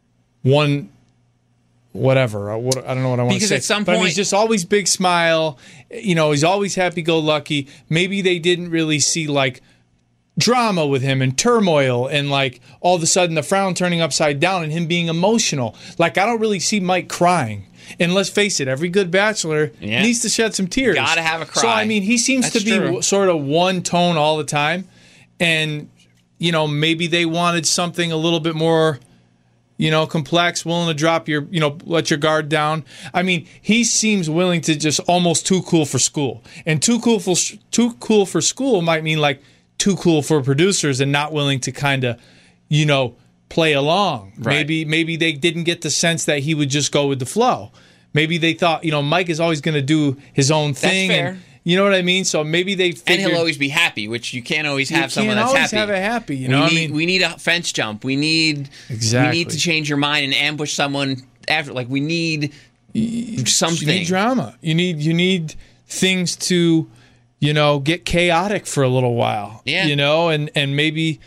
one whatever. uh, What I don't know what I want to Because say. at some but I mean, point- he's just always big smile. You know, he's always happy go lucky. Maybe they didn't really see like drama with him and turmoil and like all of a sudden the frown turning upside down and him being emotional. Like I don't really see Mike crying. And let's face it, every good bachelor Yeah. needs to shed some tears. Gotta have a cry. So I mean, he seems That's to be true. w- sort of one tone all the time, and you know maybe they wanted something a little bit more, you know, complex, willing to drop your, you know, let your guard down. I mean, he seems willing to just almost too cool for school. And too cool for too cool for school might mean like too cool for producers and not willing to kind of, you know, play along. Right. Maybe maybe they didn't get the sense that he would just go with the flow. Maybe they thought, you know, Mike is always going to do his own thing. That's fair. And, you know what I mean? So maybe they figured, and he'll always be happy, which you can't always have you someone can't that's always happy. have a happy, you know we what I need, mean? we need a fence jump. We need Exactly. we need to change your mind and ambush someone after. Like we need something. You need drama. You need you need things to, you know, get chaotic for a little while. Yeah. You know, and and maybe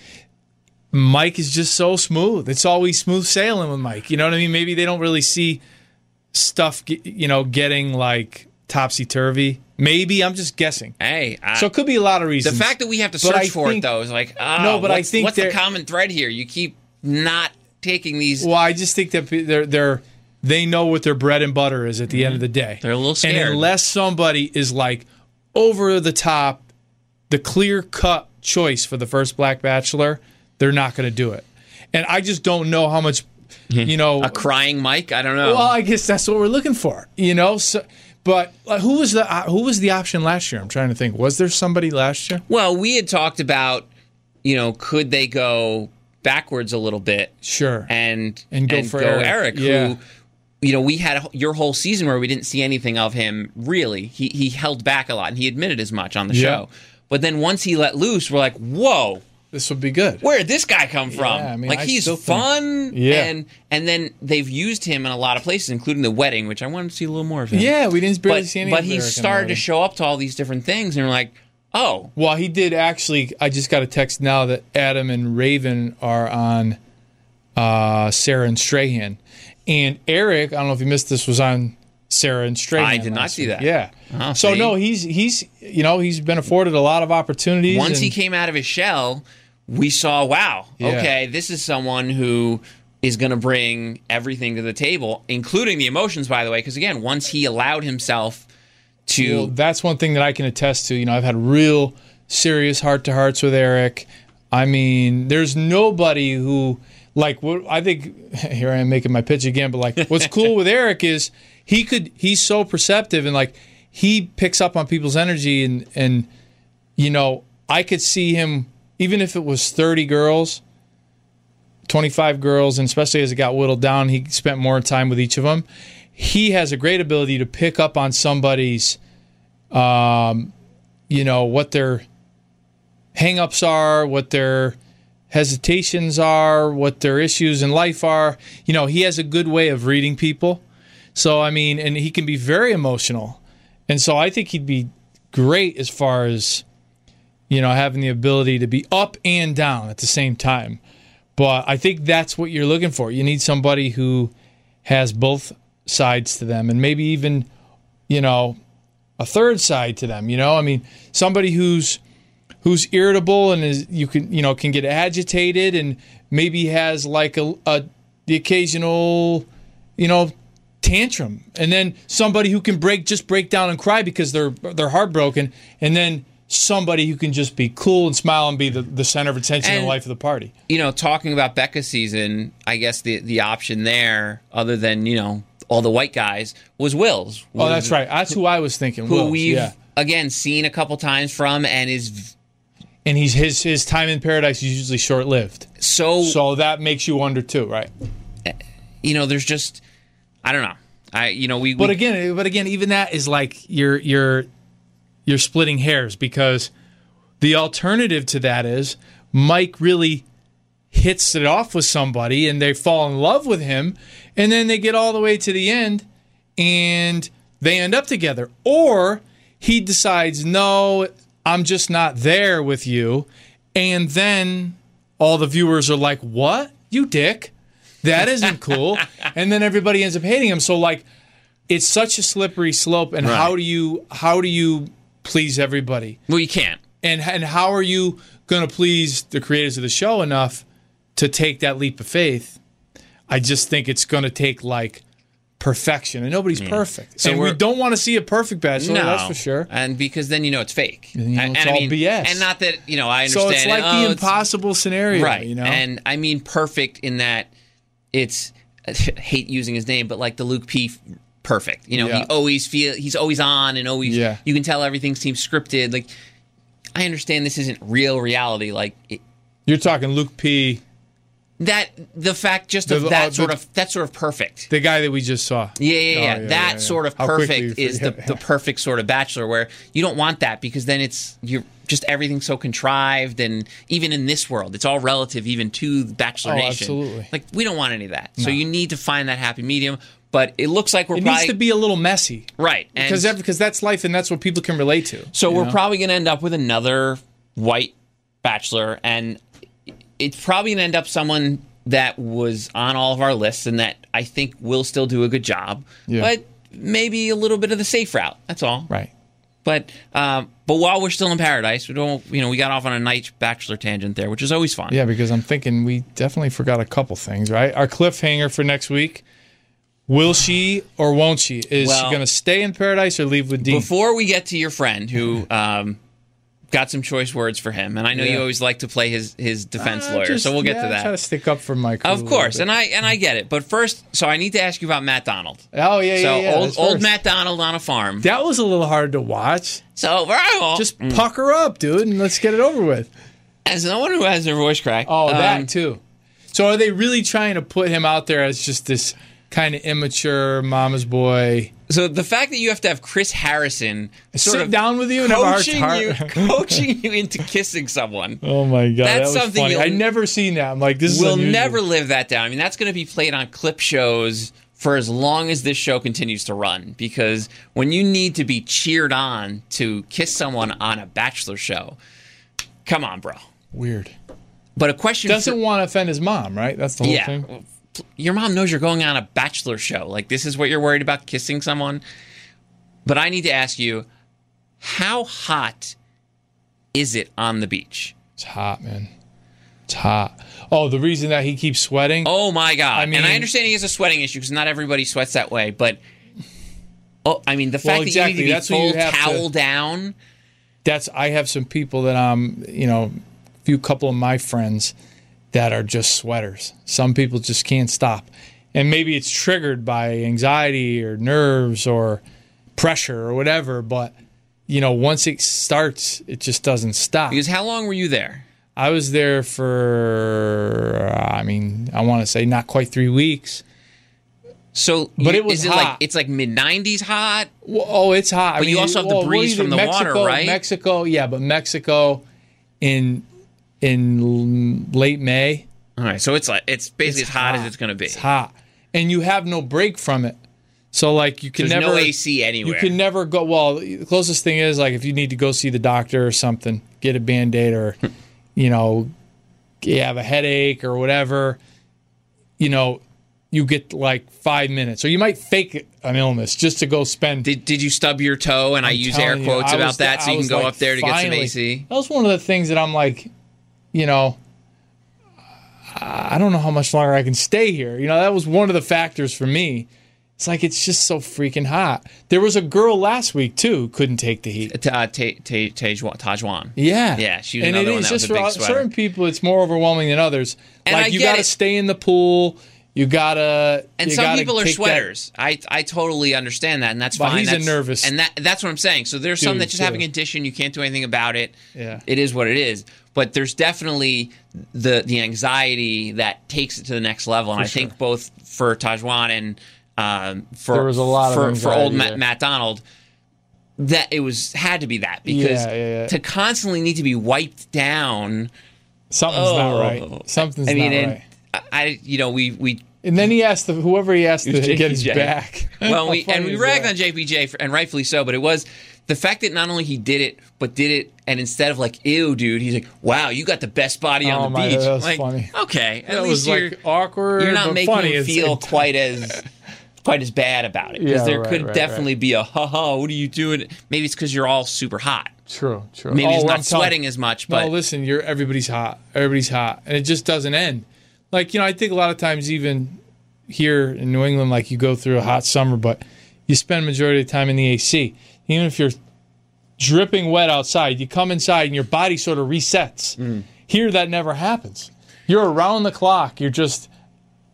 Mike is just so smooth. It's always smooth sailing with Mike. You know what I mean? Maybe they don't really see stuff, you know, getting like topsy-turvy. Maybe. I'm just guessing. Hey, I, So it could be a lot of the reasons. fact that we have to But I search for think- it though is like, oh, No, but I what's, think what's the there- common thread here? You keep not taking these. Well, I just think that they're they're they know what their bread and butter is at the end of the day. They're a little scared. And unless somebody is like over the top, the clear cut choice for the first Black Bachelor, they're not going to do it. And I just don't know how much, you know. A crying Mike? I don't know. Well, I guess that's what we're looking for, you know. So, but uh, who was the uh, who was the option last year? I'm trying to think. Was there somebody last year? Well, we had talked about, you know, could they go backwards a little bit? Sure. And And go for Eric. Yeah. who, you know, we had your whole season where we didn't see anything of him, really. He he held back a lot, and he admitted as much on the Yeah. show. But then once he let loose, we're like, whoa, This would be good. where did this guy come from? Yeah, I mean, like, I he's still think- fun. Yeah. And, and then they've used him in a lot of places, including the wedding, which I wanted to see a little more of him. Yeah, we didn't barely But, see any. but of he's Eric in started to Marty. show up to all these different things, and we're like, oh. Well, he did actually. I just got a text now that Adam and Raven are on uh, Sarah and Strahan, and Eric. I don't know if you missed this. Was on Sarah and Strahan. I did not last see week. that. Yeah. Oh, so see? no, he's he's you know he's been afforded a lot of opportunities. Once he and- came out of his shell, we saw, wow, Yeah. okay, this is someone who is going to bring everything to the table, including the emotions, by the way, because, again, once he allowed himself to... Well, that's one thing that I can attest to. You know, I've had real serious heart-to-hearts with Eric. I mean, there's nobody who, like, what I think, here I am making my pitch again, but, like, what's cool with Eric is he could, he's so perceptive and, like, he picks up on people's energy and, and you know, I could see him, even if it was thirty girls, twenty-five girls, and especially as it got whittled down, he spent more time with each of them. He has a great ability to pick up on somebody's, um, you know, what their hang-ups are, what their hesitations are, what their issues in life are. You know, he has a good way of reading people. So, I mean, and he can be very emotional. And so I think he'd be great as far as, you know, having the ability to be up and down at the same time. But I think that's what you're looking for. You need somebody who has both sides to them and maybe even, you know, a third side to them, you know? I mean, somebody who's who's irritable and is you can, you know, can get agitated and maybe has like a, a the occasional, you know, tantrum. And then somebody who can break just break down and cry because they're they're heartbroken, and then somebody who can just be cool and smile and be the, the center of attention in And- the life of the party. You know, talking about Becca's season, I guess the the option there, other than, you know, all the white guys, was Will's. Oh, that's right. That's who I was thinking. Who Wills, we've, yeah. again, seen a couple times from and is And he's his his time in paradise is usually short lived. so, So that makes you wonder too, right? you know, there's just, I don't know. I, you know, we, But we again, but again, even that is like you're you're you're splitting hairs, because the alternative to that is Mike really hits it off with somebody and they fall in love with him, and then they get all the way to the end and they end up together. Or he decides, no, I'm just not there with you, and then all the viewers are like, what? You dick. That isn't cool. And then everybody ends up hating him. So like it's such a slippery slope, and Right. how do you how do you please everybody? well, you can't. And and how are you going to please the creators of the show enough to take that leap of faith? I just think it's going to take like perfection, and nobody's perfect. So and we we're- don't want to see a perfect bachelor, No, that's for sure. And because then you know it's fake. you know and, it's and I all mean, B S. And not that, you know, I understand. So it's like it. Oh, the it's- impossible scenario, right? you know. And I mean perfect in that it's I hate using his name, but like the Luke P. Perfect. You know, Yeah. he always feel he's always on and always. Yeah. You can tell everything seems scripted. Like, I understand this isn't real reality. Like it, You're talking Luke P., that the fact just of The- that uh, sort the- of that sort of perfect. the guy that we just saw. Yeah, yeah, Oh, yeah. yeah, that yeah, yeah. sort of How quickly perfect you is the, forget. the perfect sort of Bachelor, where you don't want that because then it's you're just everything's so contrived, and even in this world, it's all relative, even to the Bachelor Oh, Nation. absolutely. Like we don't want any of that. So you need to find that happy medium. But it looks like we're It probably needs to be a little messy. right, and Because that, because that's life and that's what people can relate to. so you we're know? probably going to end up with another white Bachelor, and it's probably going to end up someone that was on all of our lists and that I think will still do a good job, Yeah. but maybe a little bit of the safe route. That's all. Right. But um, but while we're still in paradise, we don't you know we got off on a nice Bachelor tangent there, which is always fun. Yeah, because I'm thinking we definitely forgot a couple things, right? Our cliffhanger for next week. Will she or won't she? Is Well- she going to stay in paradise or leave with Dean? Before we get to your friend who um, got some choice words for him, and I know Yeah. you always like to play his his defense Uh, lawyer, just- so we'll get yeah, to I that. try to stick up for Mike. Of course, and I and I get it. But first, so I need to ask you about Matt Donald. Oh, yeah, yeah, So yeah. old that's old first. Matt Donald on a farm. That was a little hard to watch. So well, Just pucker up, dude, and let's get it over with. as someone who has their voice crack. Oh, um, that too. So are they really trying to put him out there as just this kind of immature mama's boy? So the fact that you have to have Chris Harrison sort Sit of down with you and have a heart to coaching heart. you, coaching you into kissing someone. Oh my god, That's that was something funny. you'll- I never seen that. I'm like, this is We'll unusual. never live that down. I mean, that's going to be played on clip shows for as long as this show continues to run. Because when you need to be cheered on to kiss someone on a Bachelor show, come on, bro. Weird. But a question Doesn't for, want to offend his mom, right? That's the whole yeah. thing. Your mom knows you're going on a Bachelor show. Like, this is what you're worried about, kissing someone. But I need to ask you, how hot is it on the beach? It's hot, man. It's hot. Oh, the reason that he keeps sweating? Oh my god! I mean- and I understand he has a sweating issue because not everybody sweats that way. But oh, I mean, the fact Well, that you exactly. need to be That's what full you have to- towel down. That's I have some people that um, you know, a few couple of my friends that are just sweaters. Some people just can't stop. And maybe it's triggered by anxiety or nerves or pressure or whatever, but you know, once it starts, it just doesn't stop. Because how long were you there? I was there for uh, I mean, I want to say not quite three weeks. So, But you- it was is it like hot. it's like mid nineties hot? Well, oh, it's hot. I But you mean, also have the well, what do breeze you from think? the water, Mexico, right? Mexico, yeah, but Mexico in in late May, All right, so it's like it's basically it's as hot, as it's going to be. It's hot, and you have no break from it. So like you can There's never no A C anywhere. You can never go. Well, the closest thing is like if you need to go see the doctor or something, get a Band-Aid or you know you have a headache or whatever. You know, you get like five minutes, or you might fake an illness just to go spend. Did Did you stub your toe? And I I'm use air telling you, quotes I about was- that, so I you can was go like, up there to get some finally. A C. That was one of the things that I'm like, you know, I don't know how much longer I can stay here. You know, that was one of the factors for me. It's like it's just so freaking hot. There was a girl last week too who couldn't take the heat. Uh, Taj- Taj- Tajwan. Yeah, Yeah, she was and another it one is that was just a big for sweater. certain people, it's more overwhelming than others. And like I you get got to it. stay in the pool. You gotta. And you some gotta people are take that- sweaters. I I totally understand that, and that's But fine. he's a that's, nervous and that that's what I'm saying. So there's some dude, that just have a too. condition, you can't do anything about it. Yeah. It is what it is. But there's definitely the the anxiety that takes it to the next level, and I think both for Tajwan and um, for There was a lot of for, for old anxiety Matt, there. Matt Donald. That it was had to be that because Yeah, yeah, yeah. to constantly need to be wiped down. Something's Oh. not right. Something's I mean, not and right. I, I you know we we And then he asked the, whoever he asked to was get his J P J. back. Well, How we funny and we is ragged that? on J P J, for, and rightfully so. But it was the fact that not only he did it, but did it, and instead of like, "Ew, dude," he's like, "Wow, you got the best body Oh on the my, beach." that was like, funny. okay, at That least was you're like awkward. you're not but making funny. him It's- feel it- quite as quite as bad about it because Yeah, there right, could right, definitely be a "ha ha, what are you doing?" Maybe it's because you're all super hot. True, true. Maybe Oh, he's I'm not telling- sweating as much, but no, listen, you're everybody's hot. Everybody's hot, and it just doesn't end. Like you know, I think a lot of times even here in New England, like you go through a hot summer, but you spend majority of the time in the A C. Even if you're dripping wet outside, you come inside and your body sort of resets. Mm. Here, that never happens. You're around the clock. You're just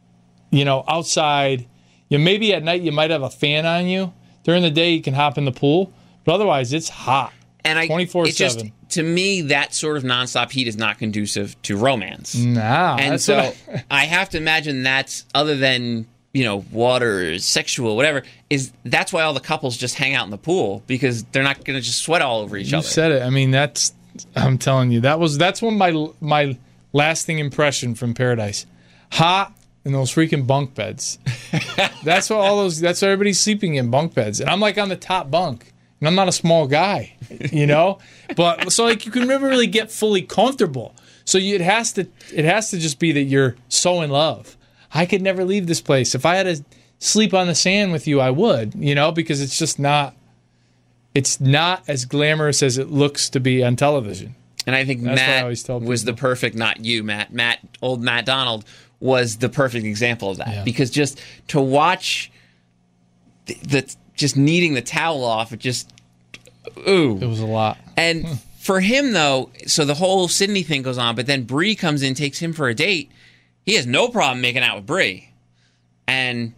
you know, outside, you maybe at night you might have a fan on you. During the day you can hop in the pool, but otherwise it's hot. And I twenty-four it's just seven. to me that sort of nonstop heat is not conducive to romance. Nah, and that's so what I, I have to imagine that's other than, you know, water, sexual, whatever, is that's why all the couples just hang out in the pool because they're not going to just sweat all over each you other. said it. I mean, that's I'm telling you, that was that's one of my my lasting impression from Paradise. Hot in those freaking bunk beds. That's what all those. That's what everybody's sleeping in, bunk beds, and I'm like on the top bunk, and I'm not a small guy, you know. But so like you can never really get fully comfortable. So you, it has to it has to just be that you're so in love. I could never leave this place. If I had to sleep on the sand with you, I would, you know, because it's just not. It's not as glamorous as it looks to be on television. And I think That's what I Matt always tell was the people. perfect, not you, Matt. Matt, old Matt Donald was the perfect example of that Yeah. because just to watch the, the just needing the towel off, it just ooh. It was a lot. And for him though, so the whole Sydney thing goes on, but then Bree comes in, takes him for a date. He has no problem making out with Bree, and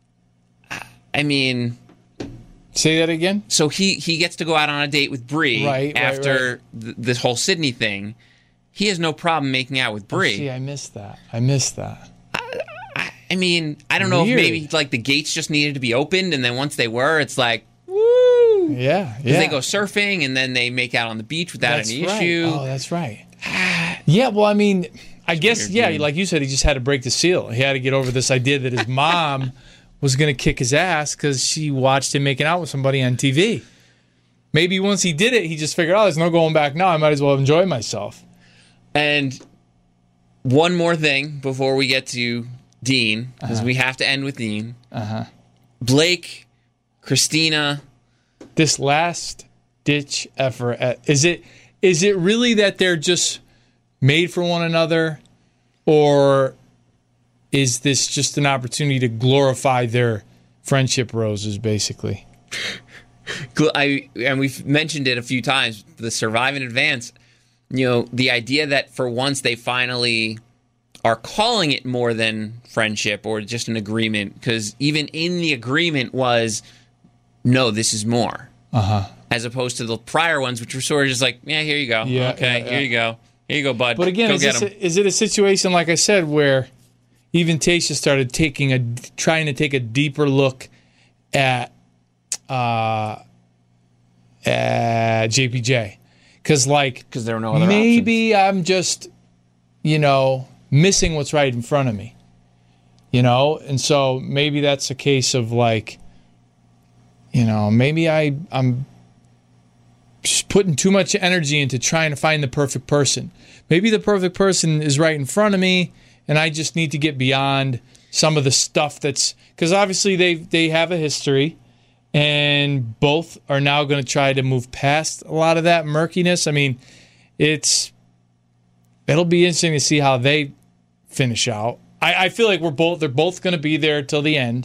I mean. Say that again? So he, he gets to go out on a date with Bree Right, right, after right. th- this whole Sydney thing. He has no problem making out with Bree. See, I missed that. I missed that. I, I mean, I don't know Weird. if maybe like the gates just needed to be opened, and then once they were, it's like woo. Yeah, Because yeah. they go surfing, and then they make out on the beach without That's any right. issue. Oh, that's right. Yeah, well, I mean, I guess, weird, yeah, dude. like you said, he just had to break the seal. He had to get over this idea that his mom was going to kick his ass because she watched him making out with somebody on T V. Maybe once he did it, he just figured, oh, there's no going back now. I might as well enjoy myself. And one more thing before we get to Dean, because Uh-huh. we have to end with Dean. Uh-huh. Blake, Christina. This last ditch effort, at, is it is it really that they're just made for one another, or is this just an opportunity to glorify their friendship roses, basically? I and we've mentioned it a few times. The Survive in Advance, you know, the idea that for once they finally are calling it more than friendship or just an agreement, because even in the agreement was, no, this is more. Uh-huh. As opposed to the prior ones, which were sort of just like, yeah, here you go. Yeah, okay, yeah, yeah. here you go. Here you go, bud. But again, go is, get this him. a, is it a situation, like I said, where even Tayshia started taking a, trying to take a deeper look at, uh, at J P J? Because, like, Because there were no other maybe I'm just, you know, missing what's right in front of me. You know? And so maybe that's a case of, like, you know, maybe I, I'm just putting too much energy into trying to find the perfect person. Maybe the perfect person is right in front of me, and I just need to get beyond some of the stuff that's... Because obviously they they have a history, and both are now going to try to move past a lot of that murkiness. I mean, it's... It'll be interesting to see how they finish out. I, I feel like we're both... They're both going to be there till the end.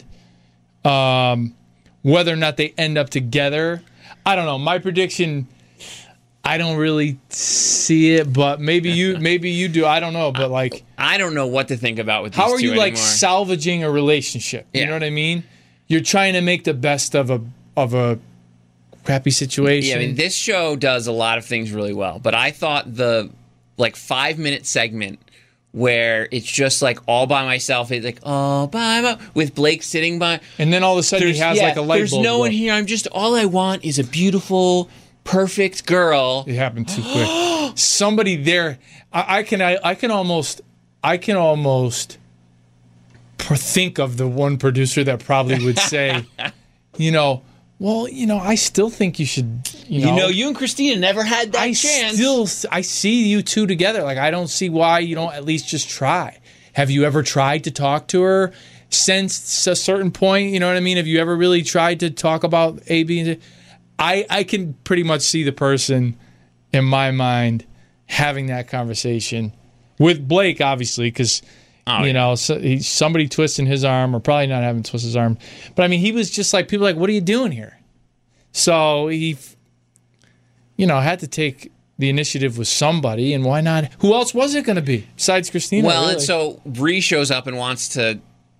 Um... Whether or not they end up together, I don't know. My prediction, I don't really see it, but maybe you, maybe you do. I don't know, but like, I don't know what to think about with these how are two you like anymore. salvaging a relationship? You Yeah. know what I mean? You're trying to make the best of a of a crappy situation. Yeah, I mean, this show does a lot of things really well, but I thought the like five minute segment where it's just like all by myself, it's like all by my, with Blake sitting by. and then all of a sudden he has yeah, like a light there's bulb. no go one up. here. I'm just all I want is a beautiful, perfect girl. It happened too quick. Somebody there, I, I can, I, I can almost, I can almost per- think of the one producer that probably would say, you know, well, you know, I still think you should, you know, You know, you and Christina never had that I chance. still, I see you two together. Like, I don't see why you don't at least just try. Have you ever tried to talk to her since a certain point? You know what I mean? Have you ever really tried to talk about A, B, and C? I, I can pretty much see the person in my mind having that conversation with Blake, obviously, because Oh, you yeah. know so he, somebody twisting his arm, or probably not having to twist his arm. But I mean, he was just like, people were like, what are you doing here? So he, you know, had to take the initiative with somebody, and why not? Who else was it going to be besides Christina? Well, really? and so Bree shows up and wants to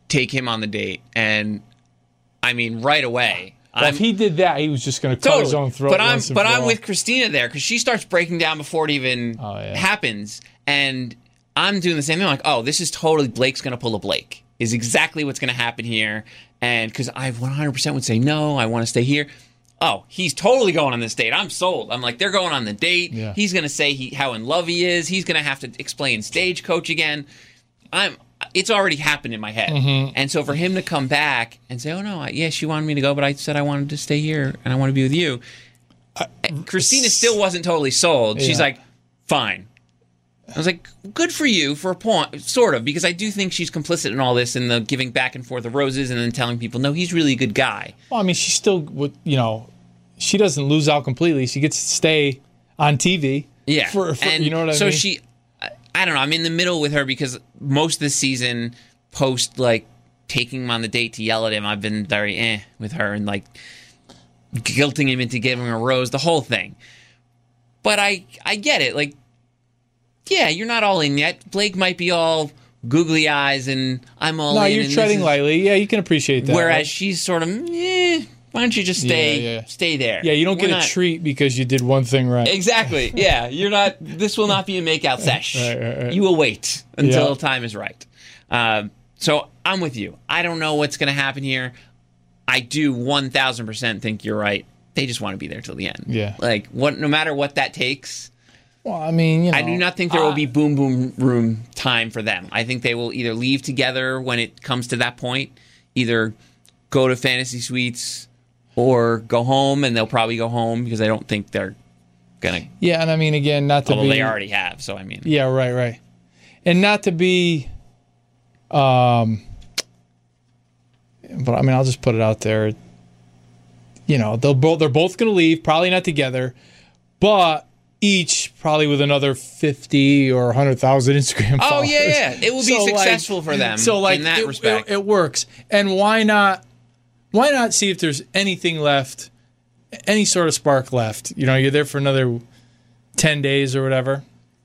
take him on the date. And I mean, right away. Well, if he did that, he was just going to cut totally. his own throat. But I'm once and but for I'm all. with Christina there because she starts breaking down before it even Oh, yeah. happens, and I'm doing the same thing. I'm like, oh, this is totally Blake's going to pull a Blake. Is exactly what's going to happen here, and because I one hundred percent would say no, I want to stay here. Oh, he's totally going on this date. I'm sold. I'm like, they're going on the date. Yeah. He's going to say he, how in love he is. He's going to have to explain Stagecoach again. I'm. It's already happened in my head. Mm-hmm. And so for him to come back and say, oh, no, I, yeah, she wanted me to go, but I said I wanted to stay here and I want to be with you. Uh, Christina still wasn't totally sold. She's Yeah. like, fine. I was like, good for you for a point, sort of, because I do think she's complicit in all this and the giving back and forth of roses and then telling people, no, he's really a good guy. Well, I mean, she still would, you know, she doesn't lose out completely. She gets to stay on T V. Yeah. For, for, and you know what I so mean? So she, I, I don't know, I'm in the middle with her because most of the season, post, like, taking him on the date to yell at him, I've been very eh with her and, like, guilting him into giving her a rose, the whole thing. But I, I get it. Like, yeah, you're not all in yet. Blake might be all googly eyes and I'm all no, in. you're and treading this is, lightly. Yeah, you can appreciate that. Whereas right? she's sort of, eh, why don't you just stay, Yeah, yeah. stay there? Yeah, you don't We're get not- a treat because you did one thing right. Exactly. Yeah, you're not. This will not be a makeout sesh. Right, right, right. You will wait until Yeah. time is right. Um, so I'm with you. I don't know what's going to happen here. I do one thousand percent think you're right. They just want to be there till the end. Yeah. Like what? No matter what that takes. Well, I mean, you know, I do not think there will be boom boom room time for them. I think they will either leave together when it comes to that point, either go to Fantasy Suites or go home, and they'll probably go home because I don't think they're gonna. Yeah, and I mean, again, not to Although be. they already have, so I mean. Yeah, right, right, and not to be. Um. But I mean, I'll just put it out there. You know, they'll both they're both going to leave, probably not together, but each probably with another fifty or a hundred thousand Instagram Oh followers. yeah, yeah. It will be So, like- successful for them. So like in that it, respect. it, it works. And why not? Why not see if there's anything left, any sort of spark left? You know, you're there for another ten days or whatever.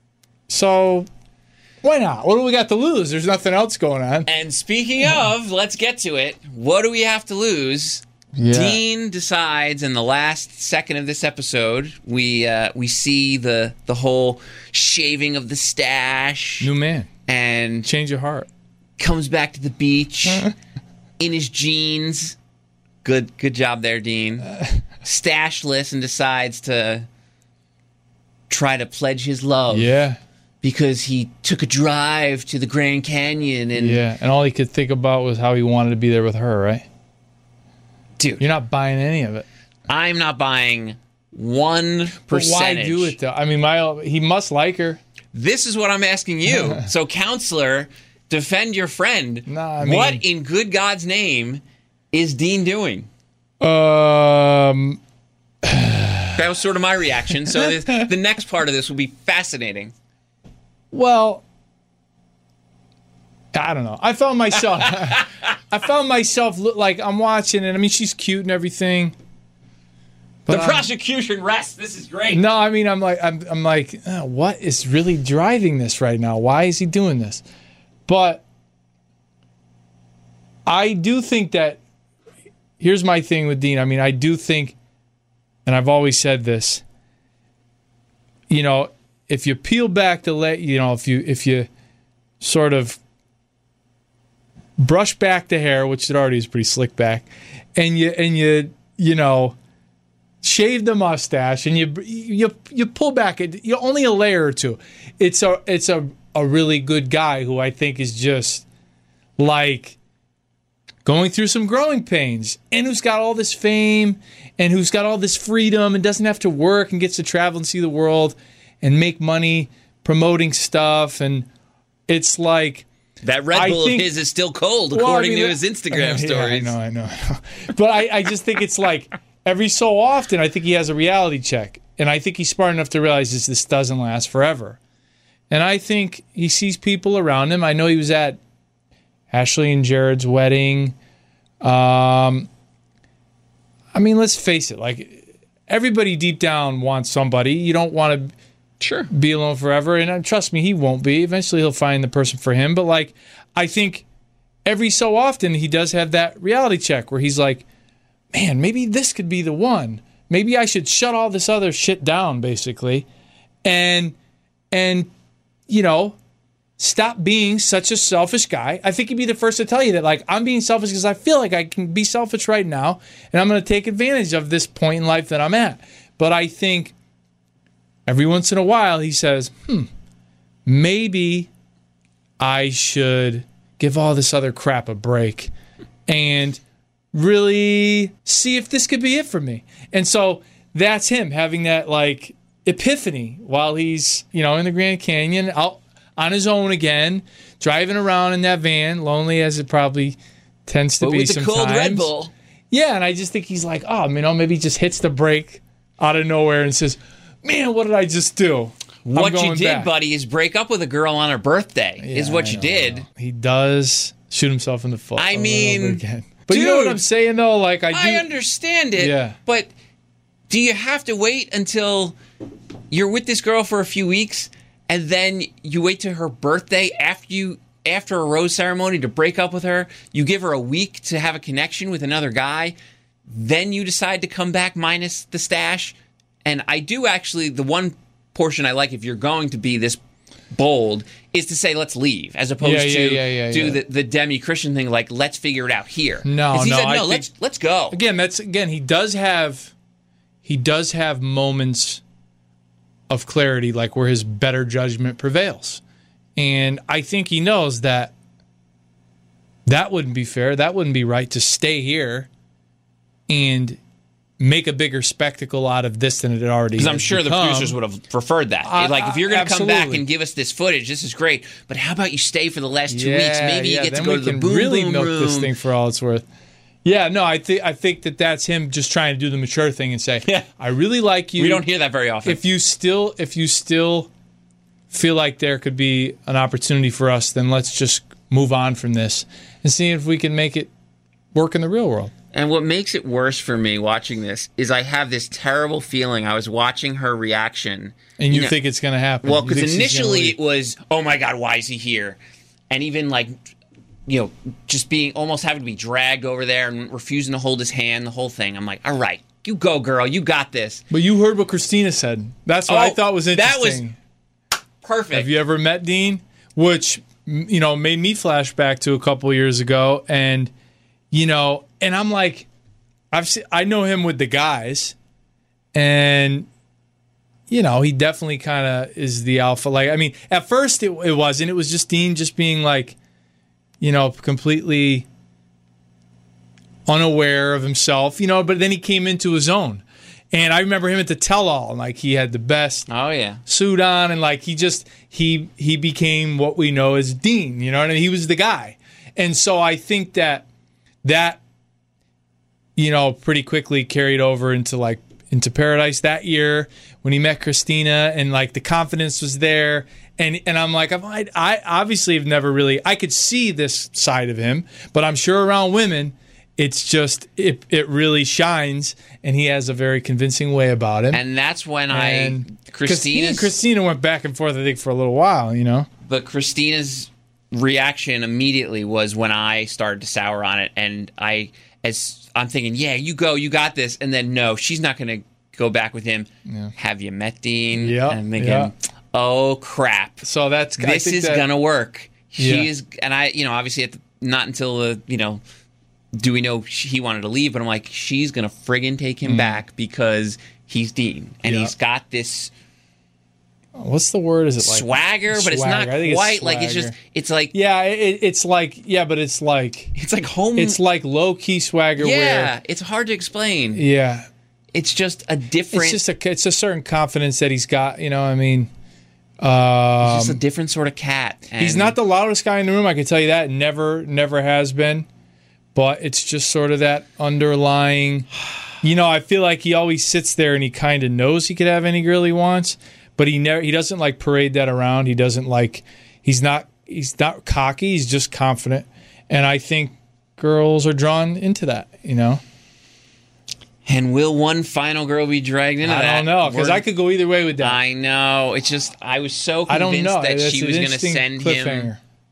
So why not? What do we got to lose? There's nothing else going on. and speaking of, let's get to it. What do we have to lose? Yeah. Dean decides in the last second of this episode, we uh, we see the the whole shaving of the stash, New man, and change your heart. comes back to the beach in his jeans. Good good job there, Dean. Stashless, and decides to try to pledge his love. Yeah, Because he took a drive to the Grand Canyon and yeah. And all he could think about was how he wanted to be there with her. Right? dude, You're not buying any of it. I'm not buying one But percentage. why do it though? I mean, my he must like her. This is what I'm asking you. So, counselor, defend your friend. No, I mean- what in good God's name is Dean doing? Um. That was sort of my reaction. So this, the next part of this will be fascinating. Well, I don't know. I found myself. I found myself look like I'm watching it. I mean, she's cute and everything. But the I'm- prosecution rests. This is great. No, I mean, I'm like, I'm, I'm like, uh, what is really driving this right now? Why is he doing this? But I do think that. Here's my thing with Dean. I mean, I do think, and I've always said this. You know, if you peel back the let, you know, if you if you sort of brush back the hair, which it already is pretty slick back, and you and you you know. shave the mustache and you you you pull back it you only a layer or two. It's a it's a, a really good guy who I think is just like going through some growing pains and who's got all this fame and who's got all this freedom and doesn't have to work and gets to travel and see the world and make money promoting stuff. And it's like That Red I Bull think- of his is still cold, Well, I according mean, to that- his Instagram Yeah, stories. I know, I know, I know. But I, I just think it's like every so often, I think he has a reality check. And I think he's smart enough to realize this, this doesn't last forever. And I think he sees people around him. I know he was at Ashley and Jared's wedding. Um, I mean, let's face it. Like, everybody deep down wants somebody. You don't want to Sure. be alone forever. And uh, trust me, he won't be. Eventually, he'll find the person for him. But, like, I think every so often he does have that reality check where he's like, man, maybe this could be the one. Maybe I should shut all this other shit down, basically, and and you know, stop being such a selfish guy. I think he'd be the first to tell you that, like, I'm being selfish because I feel like I can be selfish right now, and I'm going to take advantage of this point in life that I'm at. But I think every once in a while he says, hmm, maybe I should give all this other crap a break and really see if this could be it for me. And so that's him having that, like, epiphany while he's, you know, in the Grand Canyon, out on his own again, driving around in that van, lonely as it probably tends to but be with sometimes. the cold Red Bull. Yeah, and I just think he's like, oh, you know, maybe he just hits the brake out of nowhere and says, man, what did I just do? What you did, back. buddy, is break up with a girl on her birthday, Yeah, is what I you know, did. I know. He does shoot himself in the foot. I over mean, and over again. But you know what dude, I'm saying, though? Like, I do. I understand it, Yeah. but do you have to wait until you're with this girl for a few weeks and then you wait to her birthday after you after a rose ceremony to break up with her? You give her a week to have a connection with another guy, then you decide to come back minus the stash. And I do actually, the one portion I like, if you're going to be this bold, is to say let's leave, as opposed Yeah, yeah, to yeah, yeah, do yeah. the, the demi-Christian thing, like let's figure it out here. No, 'Cause he no, said, I no, think- let's let's go. Again, that's again. He does have, he does have moments of clarity, like where his better judgment prevails, and I think he knows that that wouldn't be fair. That wouldn't be right to stay here and make a bigger spectacle out of this than it already. Because I'm has sure the become. producers would have preferred that. Uh, like, if you're going to come back absolutely. and give us this footage, this is great. But how about you stay for the last two Yeah, weeks? Maybe yeah, you get to then go we to the can boom really boom milk room. this thing for all it's worth. Yeah, no, I think I think that that's him just trying to do the mature thing and say, Yeah. I really like you. We don't hear that very often. If you still if you still feel like there could be an opportunity for us, then let's just move on from this and see if we can make it work in the real world. And what makes it worse for me watching this is I have this terrible feeling. I was watching her reaction. And you, know- think it's going to happen. Well, You because think she's gonna initially leave. it was, oh my God, why is he here? And even like, you know, just being almost having to be dragged over there and refusing to hold his hand, the whole thing. I'm like, all right, you go, girl, you got this. But you heard what Christina said. That's what Oh, I thought was that was interesting. Perfect. Have you ever met Dean? Which, m- you know, made me flash back to a couple years ago. And, you know, and I'm like, I've se- I know him with the guys. And, you know, he definitely kind of is the alpha. Like, I mean, at first it, it wasn't. It was just Dean just being like, you know, completely unaware of himself, you know, but then he came into his own. And I remember him at the tell-all, and like he had the best Oh, yeah. suit on, and like he just he he became what we know as Dean. You know what I mean? He was the guy, and so I think that that you know pretty quickly carried over into like into Paradise that year when he met Christina, and like the confidence was there. And and I'm like, I'm, I I obviously have never really I could see this side of him, but I'm sure around women, it's just it it really shines, and he has a very convincing way about him. And that's when And I, because he and Christina's, Christina went back and forth, I think, for a little while, you know? but Christina's reaction immediately was when I started to sour on it. And I, as I'm thinking, yeah, you go, you got this. And then, no, she's not going to go back with him. Have you met Dean? Yep, And I'm thinking, yeah. oh, crap. So that's I This think is that- going to work. She Yeah. is, and I, you know, obviously at the, not until the, you know, do we know she, he wanted to leave? But I'm like, she's going to friggin' take him back because he's Dean. And Mm. Yeah. he's got this What's the word? Is it like swagger, but it's not swagger. I think it's quite like it's just, swagger. it's like, Yeah, it, it's like yeah, but it's like it's like home. it's like low key swagger. yeah, where it's hard to explain. yeah, It's just a different, it's just a it's a certain confidence that he's got. You know, what I mean, um, just a different sort of cat. he's And not the loudest guy in the room. I can tell you that. Never, never has been. But it's just sort of that underlying. You know, I feel like he always sits there and he kind of knows he could have any girl he wants, but he never. He doesn't like parade that around. He doesn't like. He's not. He's not cocky. He's just confident, and I think girls are drawn into that. You know. And will one final girl be dragged into I that? don't know because We're- I could go either way with that. I know. It's just I was so I don't convinced know. that That's she an was going to interesting send him cliffhanger.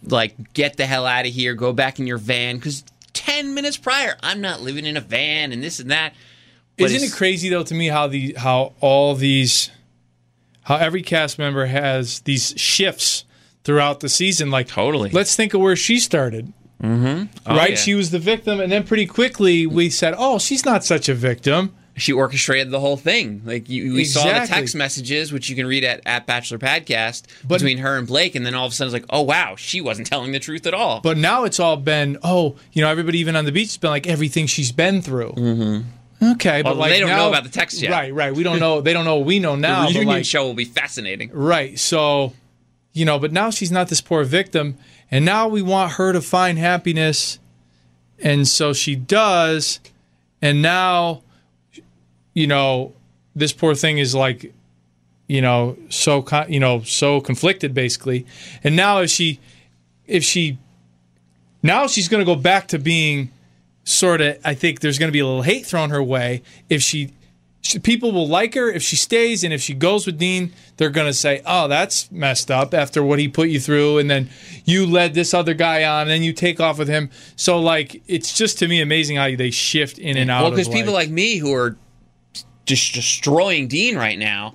like, get the hell out of here, go back in your van, because ten minutes prior, I'm not living in a van and this and that. But Isn't it crazy, though, to me, how the how all these, how every cast member has these shifts throughout the season? Like, Totally. Let's think of where she started. Mm-hmm. Oh, right? yeah. She was the victim, and then pretty quickly we said, oh, she's not such a victim. She orchestrated the whole thing. Like you, we saw the Exactly. text messages, which you can read at, at Bachelor Podcast, But- between her and Blake, and then all of a sudden it's like, oh wow, she wasn't telling the truth at all. But now it's all been, oh, you know, everybody even on the beach has been like everything she's been through. Mm-hmm. Okay, well, but like they don't now, know about the text yet. Right, right. We don't know. They don't know what we know now. the but reunion like, show will be fascinating. Right. So, you know, but now she's not this poor victim. And now we want her to find happiness. And so she does. And now, you know, this poor thing is like, you know, so, con- you know, so conflicted basically. And now if she, if she, now she's going to go back to being sort of, I think there's going to be a little hate thrown her way. If she, she, people will like her if she stays, and if she goes with Dean, they're going to say, oh, that's messed up after what he put you through, and then you led this other guy on, and then you take off with him. So, like, it's just, to me, amazing how they shift in and out. Well, because of, people like, like me who are just destroying Dean right now,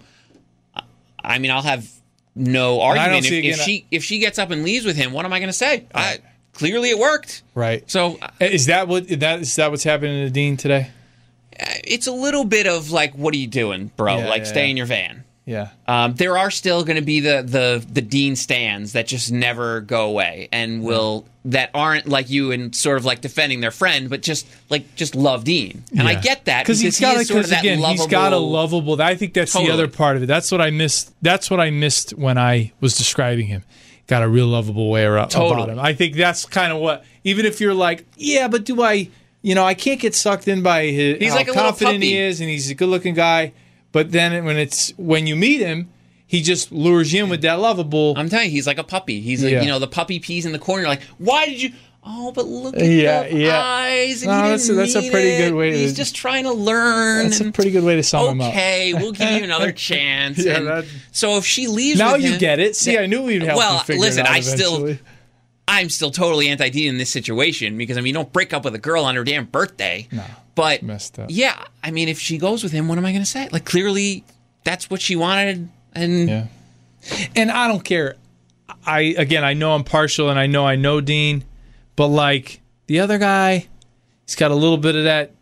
I mean, I'll have no I don't argument if, see if again, she if she gets up and leaves with him. What am I going to say? I, clearly, it worked. right. So Is that what that is that what's happening to Dean today? it's a little bit of like, what are you doing, bro? Yeah, like, yeah, stay yeah. in your van. Yeah. Um, there are still going to be the, the the Dean stands that just never go away and will that aren't like you and sort of like defending their friend, but just like just love Dean. And I Yeah. get that because he's got he a, is sort of because that again lovable, he's got a lovable. I think that's Totally. the other part of it. That's what I missed. That's what I missed when I was describing him. Got a real lovable way ar- Totally. about him. I think that's kind of what. Even if you're like, yeah, but do I? You know, I can't get sucked in by his He's how like a little confident he puppy. is, and he's a good-looking guy. But then when it's when you meet him, he just lures you in with that lovable. I'm telling you, he's like a puppy. He's like, Yeah. you know, the puppy pees in the corner. You're like, why did you? Oh, but look at Yeah, the yeah. eyes. And No, he that's a- didn't that's a mean pretty it. good way to- He's just trying to learn. That's a and, pretty good way to sum him up. okay, we'll give you another chance. Yeah, And that- so if she leaves, Now with you him- get it. See, I knew we'd help Well, you figure listen, it out I still- eventually. I'm still totally anti-Dean in this situation because, I mean, you don't break up with a girl on her damn birthday. No. But, messed up. yeah, I mean, if she goes with him, what am I going to say? Like, clearly, that's what she wanted. And Yeah. And I don't care. I again, I know I'm partial, and I know I know Dean, but like the other guy, he's got a little bit of that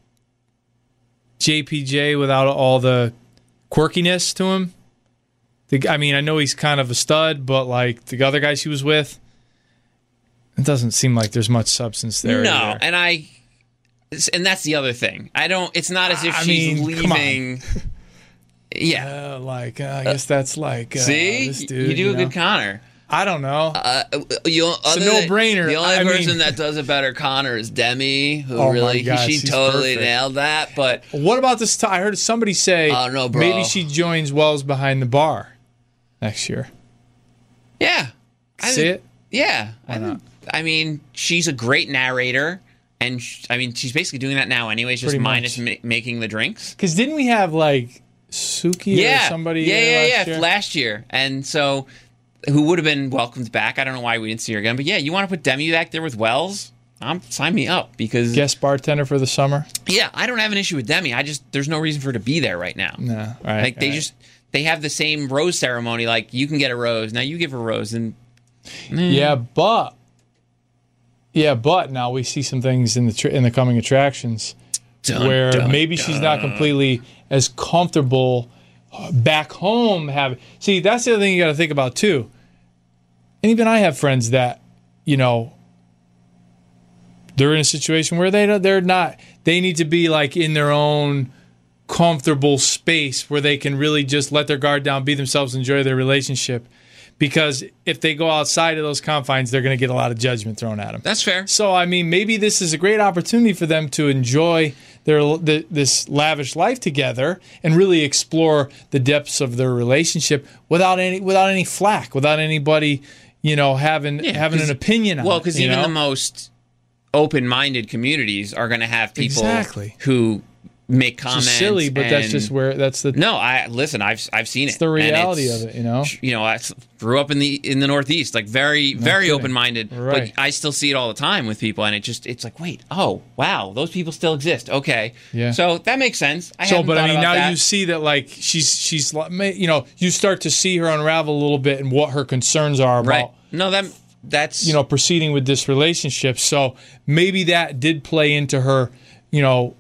J P J without all the quirkiness to him. The, I mean, I know he's kind of a stud, but like the other guy she was with, it doesn't seem like there's much substance there. no, either. and I, and that's the other thing. I don't, it's not as if I she's mean, come on. leaving. Yeah. Uh, like uh, I guess that's like uh, See? this dude, you do a know? good Connor. I don't know. Uh, you, a other than- no-brainer. The only I mean- person that does a better Connor is Demi, who Oh my really gosh, she she's totally perfect. nailed that. But What about this? T- I heard somebody say Oh, no, bro. maybe she joins Wells behind the bar next year. yeah, I See think- it? Yeah, I, think- I mean, she's a great narrator, and sh- I mean, she's basically doing that now, anyways, just Pretty minus much. ma- making the drinks. Because didn't we have like Suki Yeah, or somebody? yeah, uh, yeah, last yeah, year? last year, and so who would have been welcomed back? I don't know why we didn't see her again, but yeah, you want to put Demi back there with Wells? Um, sign me up because Guest bartender for the summer. yeah, I don't have an issue with Demi. I just there's no reason for her to be there right now. No, right. Like they right. just they have the same rose ceremony. Like you can get a rose now, you give a rose, and yeah, but yeah, but now we see some things in the tr- in the coming attractions Dun, where dun, maybe she's not completely as comfortable back home. Have see that's the other thing you got to think about too. And even I have friends that you know they're in a situation where they don't- they're not. They need to be like in their own comfortable space where they can really just let their guard down, be themselves, enjoy their relationship. Because if they go outside of those confines, they're going to get a lot of judgment thrown at them. that's fair. So, I mean, maybe this is a great opportunity for them to enjoy their th- this lavish life together and really explore the depths of their relationship without any without any flack, without anybody, you know, having Yeah, having 'cause- an opinion on Well, it. because you even know? the most open-minded communities are going to have people Exactly. who make comments. It's silly, but that's and- just where that's the No, I listen. I've I've seen it's it. the and reality it's- of it, you know. You know, I grew up in the in the Northeast, like very very kidding. open minded. Right. But I still see it all the time with people, and it just it's like, wait, oh wow, those people still exist. Okay, Yeah. So that makes sense. I So, hadn't but thought I mean, about now that. you see that like she's she's you know you start to see her unravel a little bit and what her concerns are about. right. No, that that's You know, proceeding with this relationship. So maybe that did play into her, you know,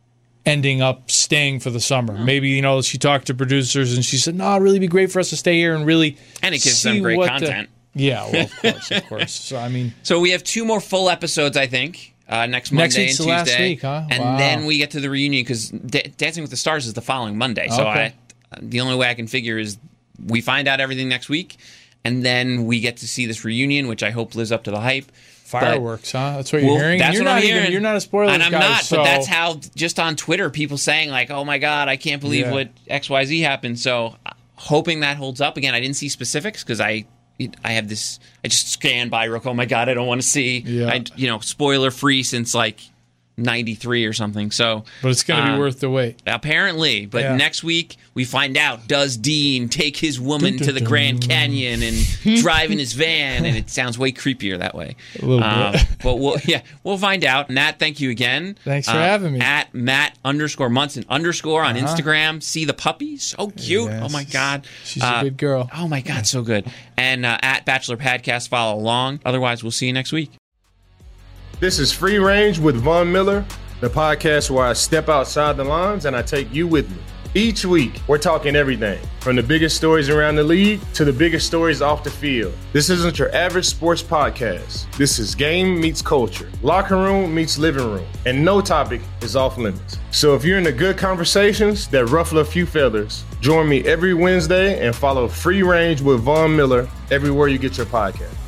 ending up staying for the summer. Maybe, you know, she talked to producers and she said, no, it'd really be great for us to stay here and really And it gives see them great what content. The, yeah, well, of course, of course. So, I mean, So we have two more full episodes, I think, uh, next Monday Next week's and the Tuesday, last week, huh? and Wow. then we get to the reunion because D- Dancing with the Stars is the following Monday. So Okay. I, the only way I can figure is we find out everything next week, and then we get to see this reunion, which I hope lives up to the hype. fireworks, huh? That's what you're Well, hearing? that's And you're what not I'm even, hearing. You're not a spoiler and I'm guy, not. so But that's how just on Twitter people saying like, "Oh my God, I can't believe Yeah. what X Y Z happened." So uh, hoping that holds up. Again, I didn't see specifics because I. I have this. I just scanned by real quick. Oh my God! I don't want to see. Yeah. I, you know, spoiler free since like ninety-three or something. So, But it's going to be um, worth the wait. apparently, but Yeah. next week we find out, does Dean take his woman Dun, to the dun, Grand dun. Canyon and drive in his van? And it sounds way creepier that way. A little Um, bit. but we'll yeah, we'll find out. Nat, thank you again. Thanks for having me. At Matt underscore Munson underscore on Instagram. See the puppy, so cute. Yes. Oh my God, She's Uh, a good girl. Oh my God, so good. And uh, at Bachelor Podcast, follow along. Otherwise, we'll see you next week. This is Free Range with Von Miller, the podcast where I step outside the lines and I take you with me. Each week, we're talking everything from the biggest stories around the league to the biggest stories off the field. This isn't your average sports podcast. This is game meets culture, locker room meets living room, and no topic is off limits. So if you're into good conversations that ruffle a few feathers, join me every Wednesday and follow Free Range with Von Miller everywhere you get your podcast.